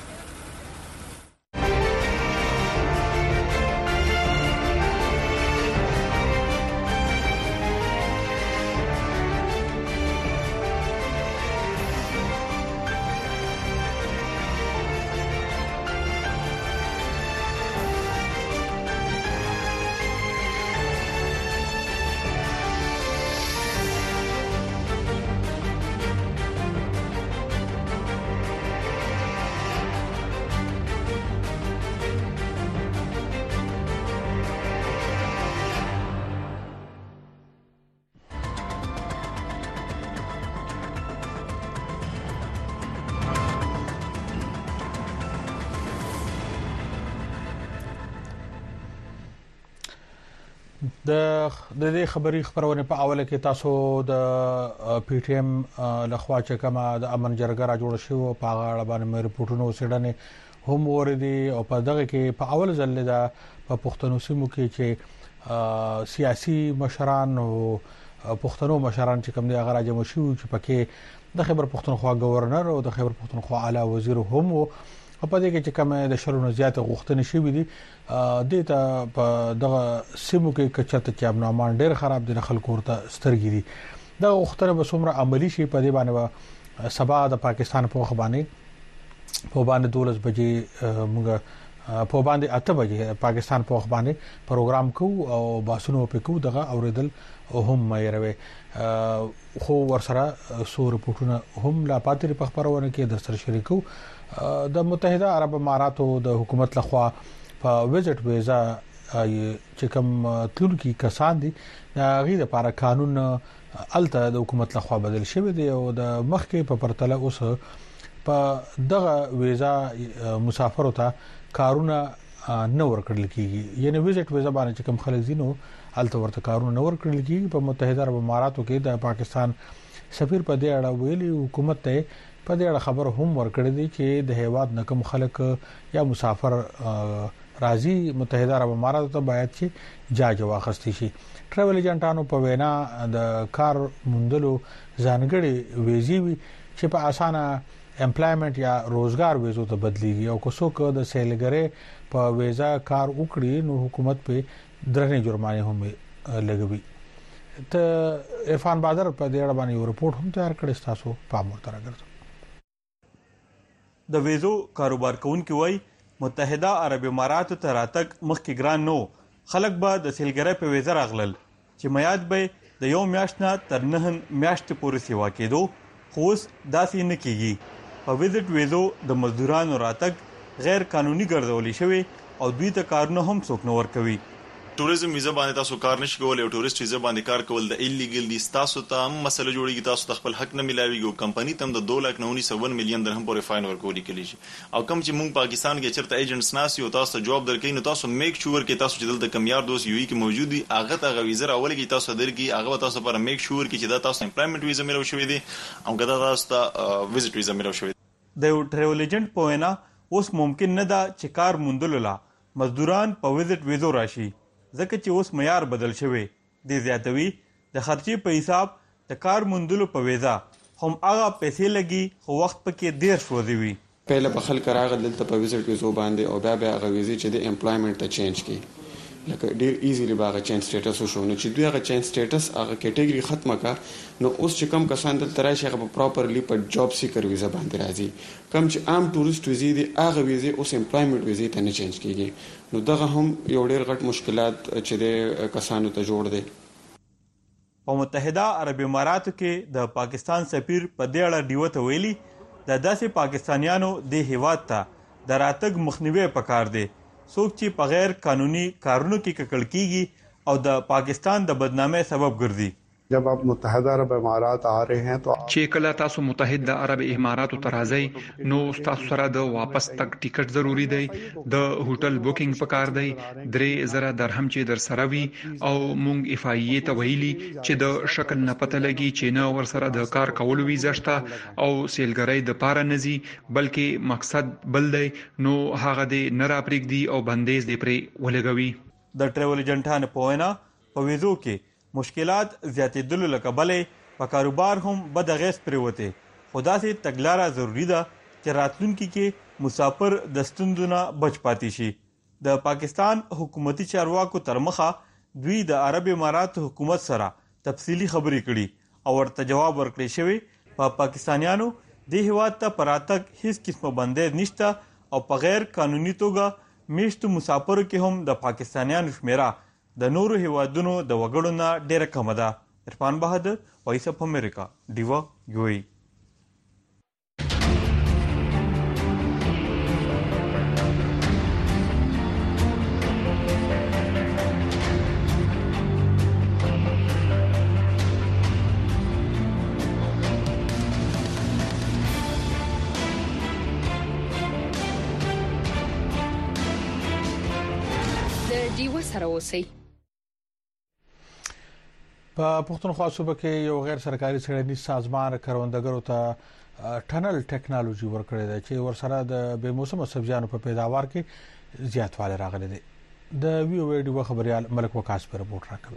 د دې خبري خبرونه په اوله کې تاسو د پی ټی ایم لخوا چې کومه د امن جرګه را جوړ شو په اړه باندې رپورټونه وسیډنه هم وردی او په دغه کې په اول ځل د په پښتنو سیمو کې چې سیاسي مشران او پښتنو مشران چې کوم دي هغه راځي مشو چې پکې د خیبر پښتونخوا گورنر او د خیبر پښتونخوا اعلی وزیر هم په دې کې چې کومه د شرونو زیات غوښتنې شوې دي د ته په دغه سیمو کې کچته چې امنامان ډېر خراب دي خلکو ورته سترګې دي دا غوښتنه به څومره عملی شي په دې باندې سبا د پاکستان په خبرونه په باندې 12 بجې موږ په باندې 8 بجې پاکستان په خبرونه پروګرام کوو او باسونو په کوو دغه اوریدل هم مې روي خو ورسره سو رپورټونه هم لا پاتې په خبرونه کې در سره شریکو. د متحده عرب اماراتو د حکومت لخوا په ویزټ ویزا چې کوم تلونکي کسان دي غیر لپاره قانون الته د حکومت لخوا بدل شوی دی او د مخکې په پرتله اوس په دغه ویزا مسافر ته کارونه نه ورکړل کیږي یعنی ویزټ ویزا باندې کوم خلک دي نو الته ورته کارونه نه ورکړل کیږي. په متحده عرب اماراتو کې د پاکستان سفیر په دې اړه ویلي حکومت ته په دې اړه خبر هم ورکړی دی چې د هیواد نکم خلک یا مسافر راځي متحده عرب اماراتو ته باید چې جاج واخستې شي. ټریول ایجنټانو په وینا د کار موندلو ځانګړي ویزي وي چې په اسانه امپلایمنٹ یا روزګار ویزو ته بدلیږي او کوڅو کې د سیلګری په ویزا کار وکړي نو حکومت په درنه جرمانه هم لګوي. ته عرفان بادر په دې اړه باندې یو رپورت هم تیار کړی تاسو په مورته راګرځو. د ویزو کاروبار کوونکي وایي متحده عرب اماراتو ته راتګ مخکې ګران نه خلک به د سیلګرۍ په ویزه راغلل چې میعاد به د یو میاشت نه تر 9 میاشتې پورې سیوا کېدو خو اوس داسې نه کېږي په ویزټ ویزو د مزدورانو راتګ غیر قانوني ګرځولې شوی او دوی ته کارونه هم څوک نه ورکوي ټوریزم ویزه باندې تاسو کار نشئ کولای او ټوریست ویزه باندې کار کول د ایلیګل دي تاسو ته هم مسله جوړیږي تاسو ته خپل حق نه ملاويږي او کمپنی ته د 2.91 میلیون درهم پورې فاین ورکول کېږي او کوم چې موږ پاکستان کې چرته ایجنټس ناسي او تاسو ته جواب درکې نو تاسو میک شور کې تاسو چې دلته کم یار دوست یو کې موجود دي هغه ته ویزه راول کې تاسو درکې هغه تاسو پر میک شور کې چې دا تاسو امپلایمنت ویزه ملو شوې دي او کدا تاسو ته وزټ ویزه ملو شوې د ټریول ایجنټ په وینا اوس ممکن نه ده چې کار موندلو لا مزدوران په وزټ ویزو راشي ځکه چې اوس معیار بدل شوی دی زیاتوي د خرچې په حساب د کار موندلو په ویزا هم هغه پیسې لګي خو وخت پکې ډیر سوځي وي پهله په خلک راغل دلته په وزټ ویزو باندې او بیا هغه ویزې چې د امپلایمنت ته چینج کی لکه ډیر ایزیلی باغ چینج سټیټس وشو نو چې دوی هغه چینج سټیټس هغه کیټګوري ختمه کا نو اوس چې کم کسان دلته راشي هغه پراپرلی په جاب سیکر ویزا باندې راځي کم چې عام ټوریست ویزې دي هغه ویزې اوس امپلایمنت ویزې ته نه چینج کیږي نو دغه هم یو ډیر غټ مشکلات چې د کسانو ته جوړ دي په متحده عرب اماراتو کې د پاکستان سفیر په دې اړه دیوته ویلي د داسې پاکستانیانو د هیواد ته د راتګ مخنیوي پکار دی څوک چې په غیر قانوني کارونو کې ککړ کیږي او د پاکستان د بدنامۍ سبب ګرځي जब आप मुत्तहदा अरब इमारात आ रहे हैं तो چې کله تاسو متحده عرب اماراتو ته راځئ نو تاسو سره د واپس تک ټیکټ ضروری دی د هوټل بوکینګ پکار دی 3000 درهم چې در سره وي او مونږ افایې ته ویلي چې د شکل نه پته لګي چې نه ور سره د کار کولو ویزه شته او سیلګرۍ د پاره نزي بلکې مقصد بل دی نو هغه دې نه راپریږدي او بندیز دې پرې ولګوي د ټریول ایجنټانو په وینا په ویزو کې مشکلات زیاتېدلو له کبله په کاروبار هم بد اغېز پرېوته خو داسې تګلاره ضروری ده چې راتلونکي کې مسافر د ستونزو نه بچ پاتې شي د پاکستان حکومتي چارواکو تر مخه دوی د عرب اماراتو حکومت سره تفصیلی خبرې کړي او ورته جواب ورکړی شوی په پاکستانیانو د هیواد ته پراتګ هیڅ قسمه بندیز نشته او په غیر قانوني توګه میشتو مسافرو کې هم د پاکستانیانو شمیره د نورو هیوادونو د وګړو نه ډیره کم ده عرفان بهادر وایس اف امریکا دیوا یوئی د دیوا سره اوسئ په پښتونخوا صوبه کې یو غیر سرکاري څېړنیز سازمان کروندګرو ته ټنل ټیکنالوژي ورکړې ده چې ورسره د بې موسمه سبزیانو په پیداوار کې زیاتوالی راغلی دی د وی او ډیو خبريال ملک وکاس پر رپورټ راکوي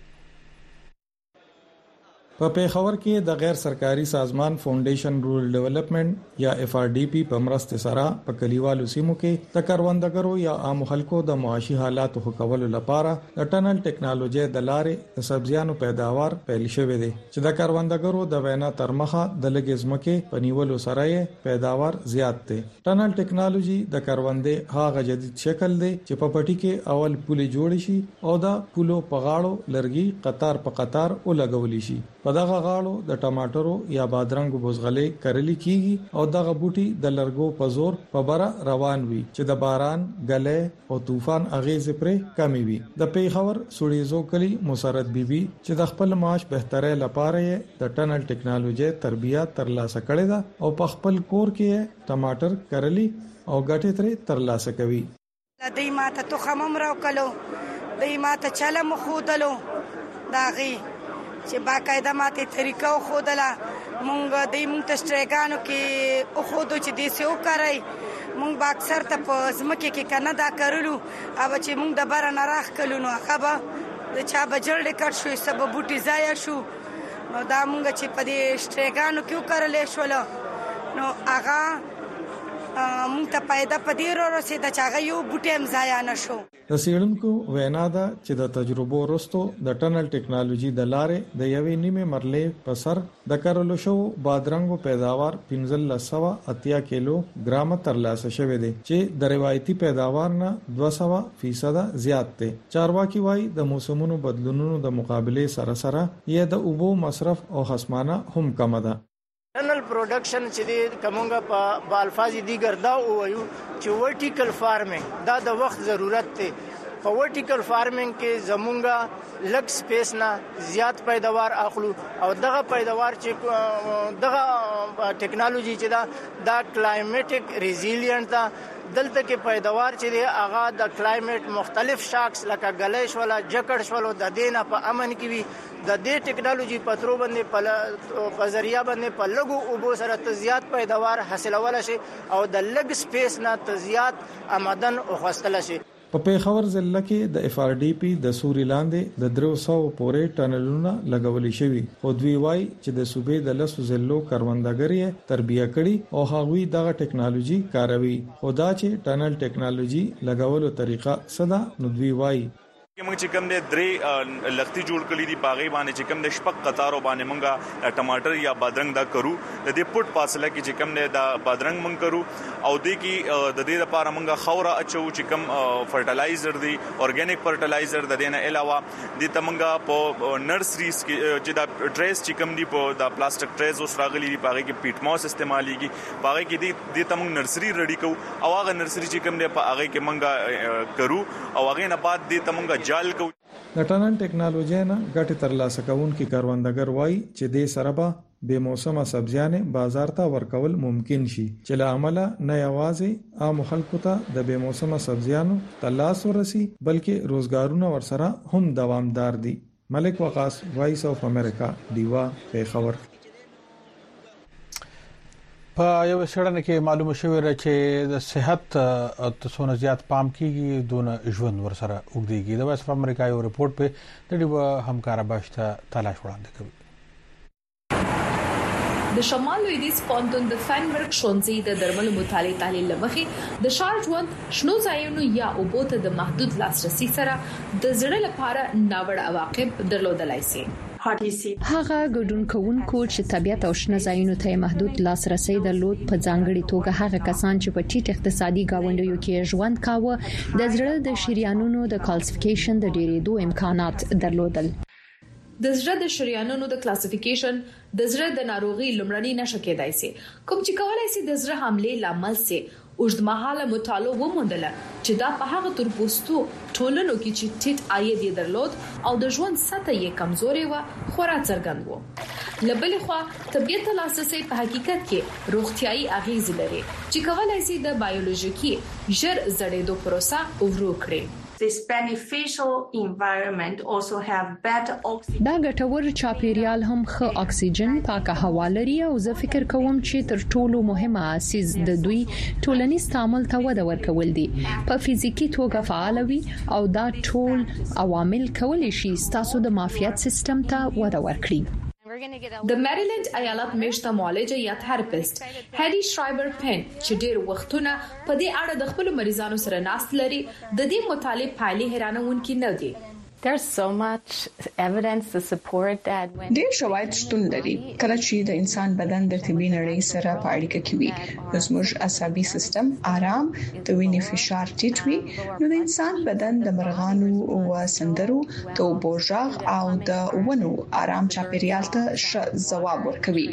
په پیښور کې د غیر سرکاري سازمان فاونډیشن رورل ډیولپمنٹ یا اف ار ډی پی په مرسته سره په کلیوالو سیمو کې د کروندګرو یا عام خلکو د معاشي حالاتو ښه کولو لپاره د ټنل ټیکنالوژي د لارې د سبزیانو پیداوار پیل شوی دی چې د کروندګرو د وینا تر مخه د لګزمکه پنیولو سره پیداوار زیات دی ټنل ټیکنالوژي د کروندې هغه جدید شکل دی چې په پټي کې اول پولې جوړ شي او د پولو په غاړو لرګي قطار په قطار ولګول شي په دغه غاړو د ټماټرو یا بادرنګو بوزغلې کرلی کیږي او دغه بوټي د لرګو په زور په بره روان وي چې د باران غلې او طوفان اغیز پرې کمی وي د پیښور سړیزو کلی مسرت بیبي چې د خپل معاش بهترۍ لپاره د ټنل ټیکنالوژي تربیه ترلاسه کړې ده او په خپل کور کې ټماټر کرلی او غټې ترې ترلاسه کوي لدی ماته تو خمم راو کلو دی ماته چلم خودلو داغي چې باقاعده ماته طریقه خودله مونږ د مونږ تشریګانو کې او خودو چې دې سو کوي مونږ با اکثر ته په زمکه کې کنه دا کړلو او چې مونږ د بار نه راخ کلو نو هغه به د چا بجړ کټ شو سبب بوټي ځای شو نو دا مونږ چې په دې تشریګانو کې وکړلې شو نو هغه مونږ ته پیدا پدې ورسې د چاغه یو بوټي هم ضایع نشو. د سیړونکو وینا ده چې د تجربو وروسته د ټنل ټیکنالوژي د لارې د یوې نیمه مرلې په سر د کارولو شو بادرنګو پیداوار 1580 کیلو ګرام ترلاسه شوی دی چې د روایتي پیداوار نه 200% زیات دی. چارواکي وايي د موسمونو بدلونونو د مقابله سره سره یې د اوبو مصرف او خصمانه هم کم ده. ټنل پروډکشن چې د کومګه په الفاظ دي ګردا او یو چې ورټیکل فارمینګ دا د وخت ضرورت دی. په ورټیکل فارمینګ کې زمونږه لګ سپیس نه زیات پیداوار اخلو او دغه پیداوار چې دغه ټیکنالوژي چې دا کلایمټیک ریزیلینټ دا دلته کې پیداوار چې دی هغه د کلایمټ مختلف شاکس لکه ګلیش ولا جکړ شولو د دینه په امن کې وي. د دې ټیکنالوژي په ترو باندې په ذریعہ باندې په لګو اوبو سره تزيات پیداوار حاصلول شي او د لګ سپیس نه تزيات آمدن او خستل شي. په پیښور ضلع کې د FRDP د سوري لاندې د 300 پورې ټنلونه لګولې شوی. خو دوی وایي چې د صوبې د لسو ضلعو کاروندګري تربیه کړي او هغوی دغه ټیکنالوژي کاروي. خدا چې ټنل ټیکنالوژي لګولو طریقه صدا نو دوی وایي موږ چې کوم د درې لختي جوړ کړی دی باغې باندې چې کوم د شپق قطارو باندې موږ ټماټر یا بادرنګ دا کرو د دې پټ فاصله کې چې کوم د بادرنګ موږ کرو او د کې د دې لپاره موږ خوره اچو چې کوم فرټلایزر دی اورګانیک فرټلایزر د دې نه علاوه د تمنګ په نرسریز کې چې دا ټریس چې کوم دی په د پلاستیک ټریز اوس راغلي دی باغې کې پیټ ماس استعماليږي باغې کې د تمنګ نرسری ریډي کو او هغه نرسری چې کوم دی په هغه کې موږ کرو او هغه نه بعد د تمنګ د ټنل ټیکنالوژي نه ګټه ترلاسه کوونکي کاروندګر وایي چې د سربا به موسمه سبزیانې بازار ته ورکول ممکن شي چې له عمله نه یوازې عام خلکو ته د به موسمه سبزیانو تلاش ورسي بلکې روزګارونه ورسره هم دوامدار دي. ملک وقاص وایس اف امریکا دیوا پیښور. په یو شړنه کې معلومه شوې چې د صحت او تصونه زیات پام کیږي دون ژوند ورسره وګړيږي. د وایس اف امریکا یو ریپورت په د دې همکار باشته تلاش وړاندې کوي. د شمال لویدیځ پونتون د فینبرګ شونزي د درملو مطالعه تحلیل لمخې د شارجوند شنو ځایونو یا اوبوت د محدود لاسرسي سره د زړه لپاره ناوړه عواقب درلودلای شي. هغه ګډونکوونکو چې طبيعت او شنه ځایونو ته محدود لاسرسي درلود په ځانګړي توګه هغه کسان چې په ټیټ اقتصادي گاونډیو کې ژوند کاوه د زړه د شریانونو د کلاسیفیکیشن د ډیرېدو امکانات درلودل. د زړه د شریانونو د کلاسیفیکیشن د زړه د ناروغي لومړنی نښه کېدای شي کوم چې کولای شي د زړه حمله لامل شي. اوږدمهاله مطالعه وموندله چې دا په هغه تورپوستو ټولنو کې چې ټیټ عاید یې درلود او د ژوند سطح یې کمزوري و خورا څرګند و. لبلې خوا طبيعت لاسرسي په حقیقت کې روغتيایي اغیز لري چې کولای شي د بایولوژیکي ژر زړېدو پروسه ورو کړي. This beneficial environment also have better oxygen. دا ګټور چاپیریال هم ښه اکسیجن، پاکه هوا لري او زه فکر کوم چې تر ټولو مهمه اساس د دوی ټولنیز تعامل ته وده ورکول دي. په فزیکی توګه فعال وي او دا ټول عوامل کولی شي تاسو د معافیت سیستم ته وده ورکړي. د میریلند ایالت میشته معالجه یا تھراپیست هری شرایبر پن چې ډیر وختونه په دې اړه د خپل مریضانو سره ناست لري د دې مطالعه پایلې حیرانونکې نه دي. There's so much evidence to support that when ډېر شواهد شتون لري کله چې د انسان بدن د طبي نړۍ سره په اړیکه کې وي زموږ عصبي سیستم آرام د وینې فشار ټیټ وي نو د انسان بدن د مرغانو او سندرو د بوجاغ او د ونو آرام چاپیریال ته ځواب ورکوي.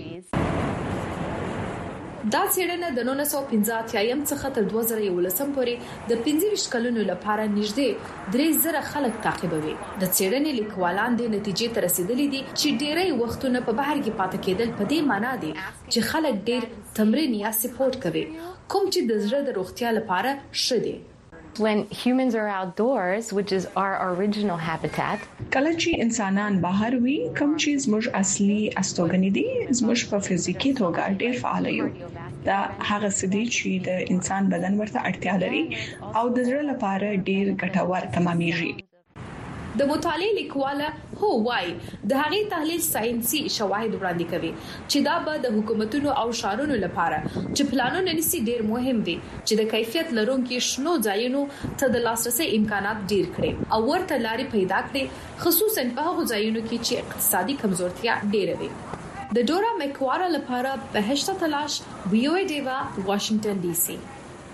دا څېړنه د 1985 څخه تر 2011 پورې د 15 کلونو لپاره نږدې 3000 خلک تعقیبوي. د څېړنې لیکوالان د نتیجې ته رسیدلي دي چې ډېری وختونه په بهر کې پاتې کېدل په دې معنی دي چې خلک ډېر تمرین یا سپورت کوي کوم چې د زړه د روغتیا لپاره ښه دي. When humans are outdoors, which is our original habitat, کله چې انسانان بهر وي کوم چې زموږ اصلي استوګنې دي زموږ په فزیکی توګه ډېر فعال یو. دا هغه سدي چې د انسان بدن ورته اړتیا لري او د زړه لپاره ډېر ګټور تمامېږي. د مطالعې لیکواله هو وای د هغې تحلیل ساينسي شواهد وړاندې کوي چې دا به د حکومتونو او شارونو لپاره چې پلانونه نسي ډیر مهم دي چې د کیفیت لرونکو شنو ځایونو ته د لاسرسي امکانات ډیر کړي او ورته لارې پیدا کړي خصوصا په هغو ځایونو کې چې اقتصادي کمزورتیا ډیره وي د ډورا میکوارا لپاره بهشته تلاش وی او ای ډیوا واشنگټن ډي سي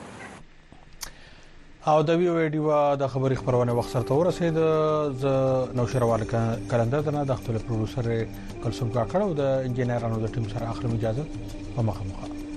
او د ویو ډیوا د خبري خبرونه وخت سره ورسید ز نوشروال کلندر دنه د خپل پروډوسر کلثوم کاکړ او د انجینرانو د ټیم سره اخري اجازه په مخه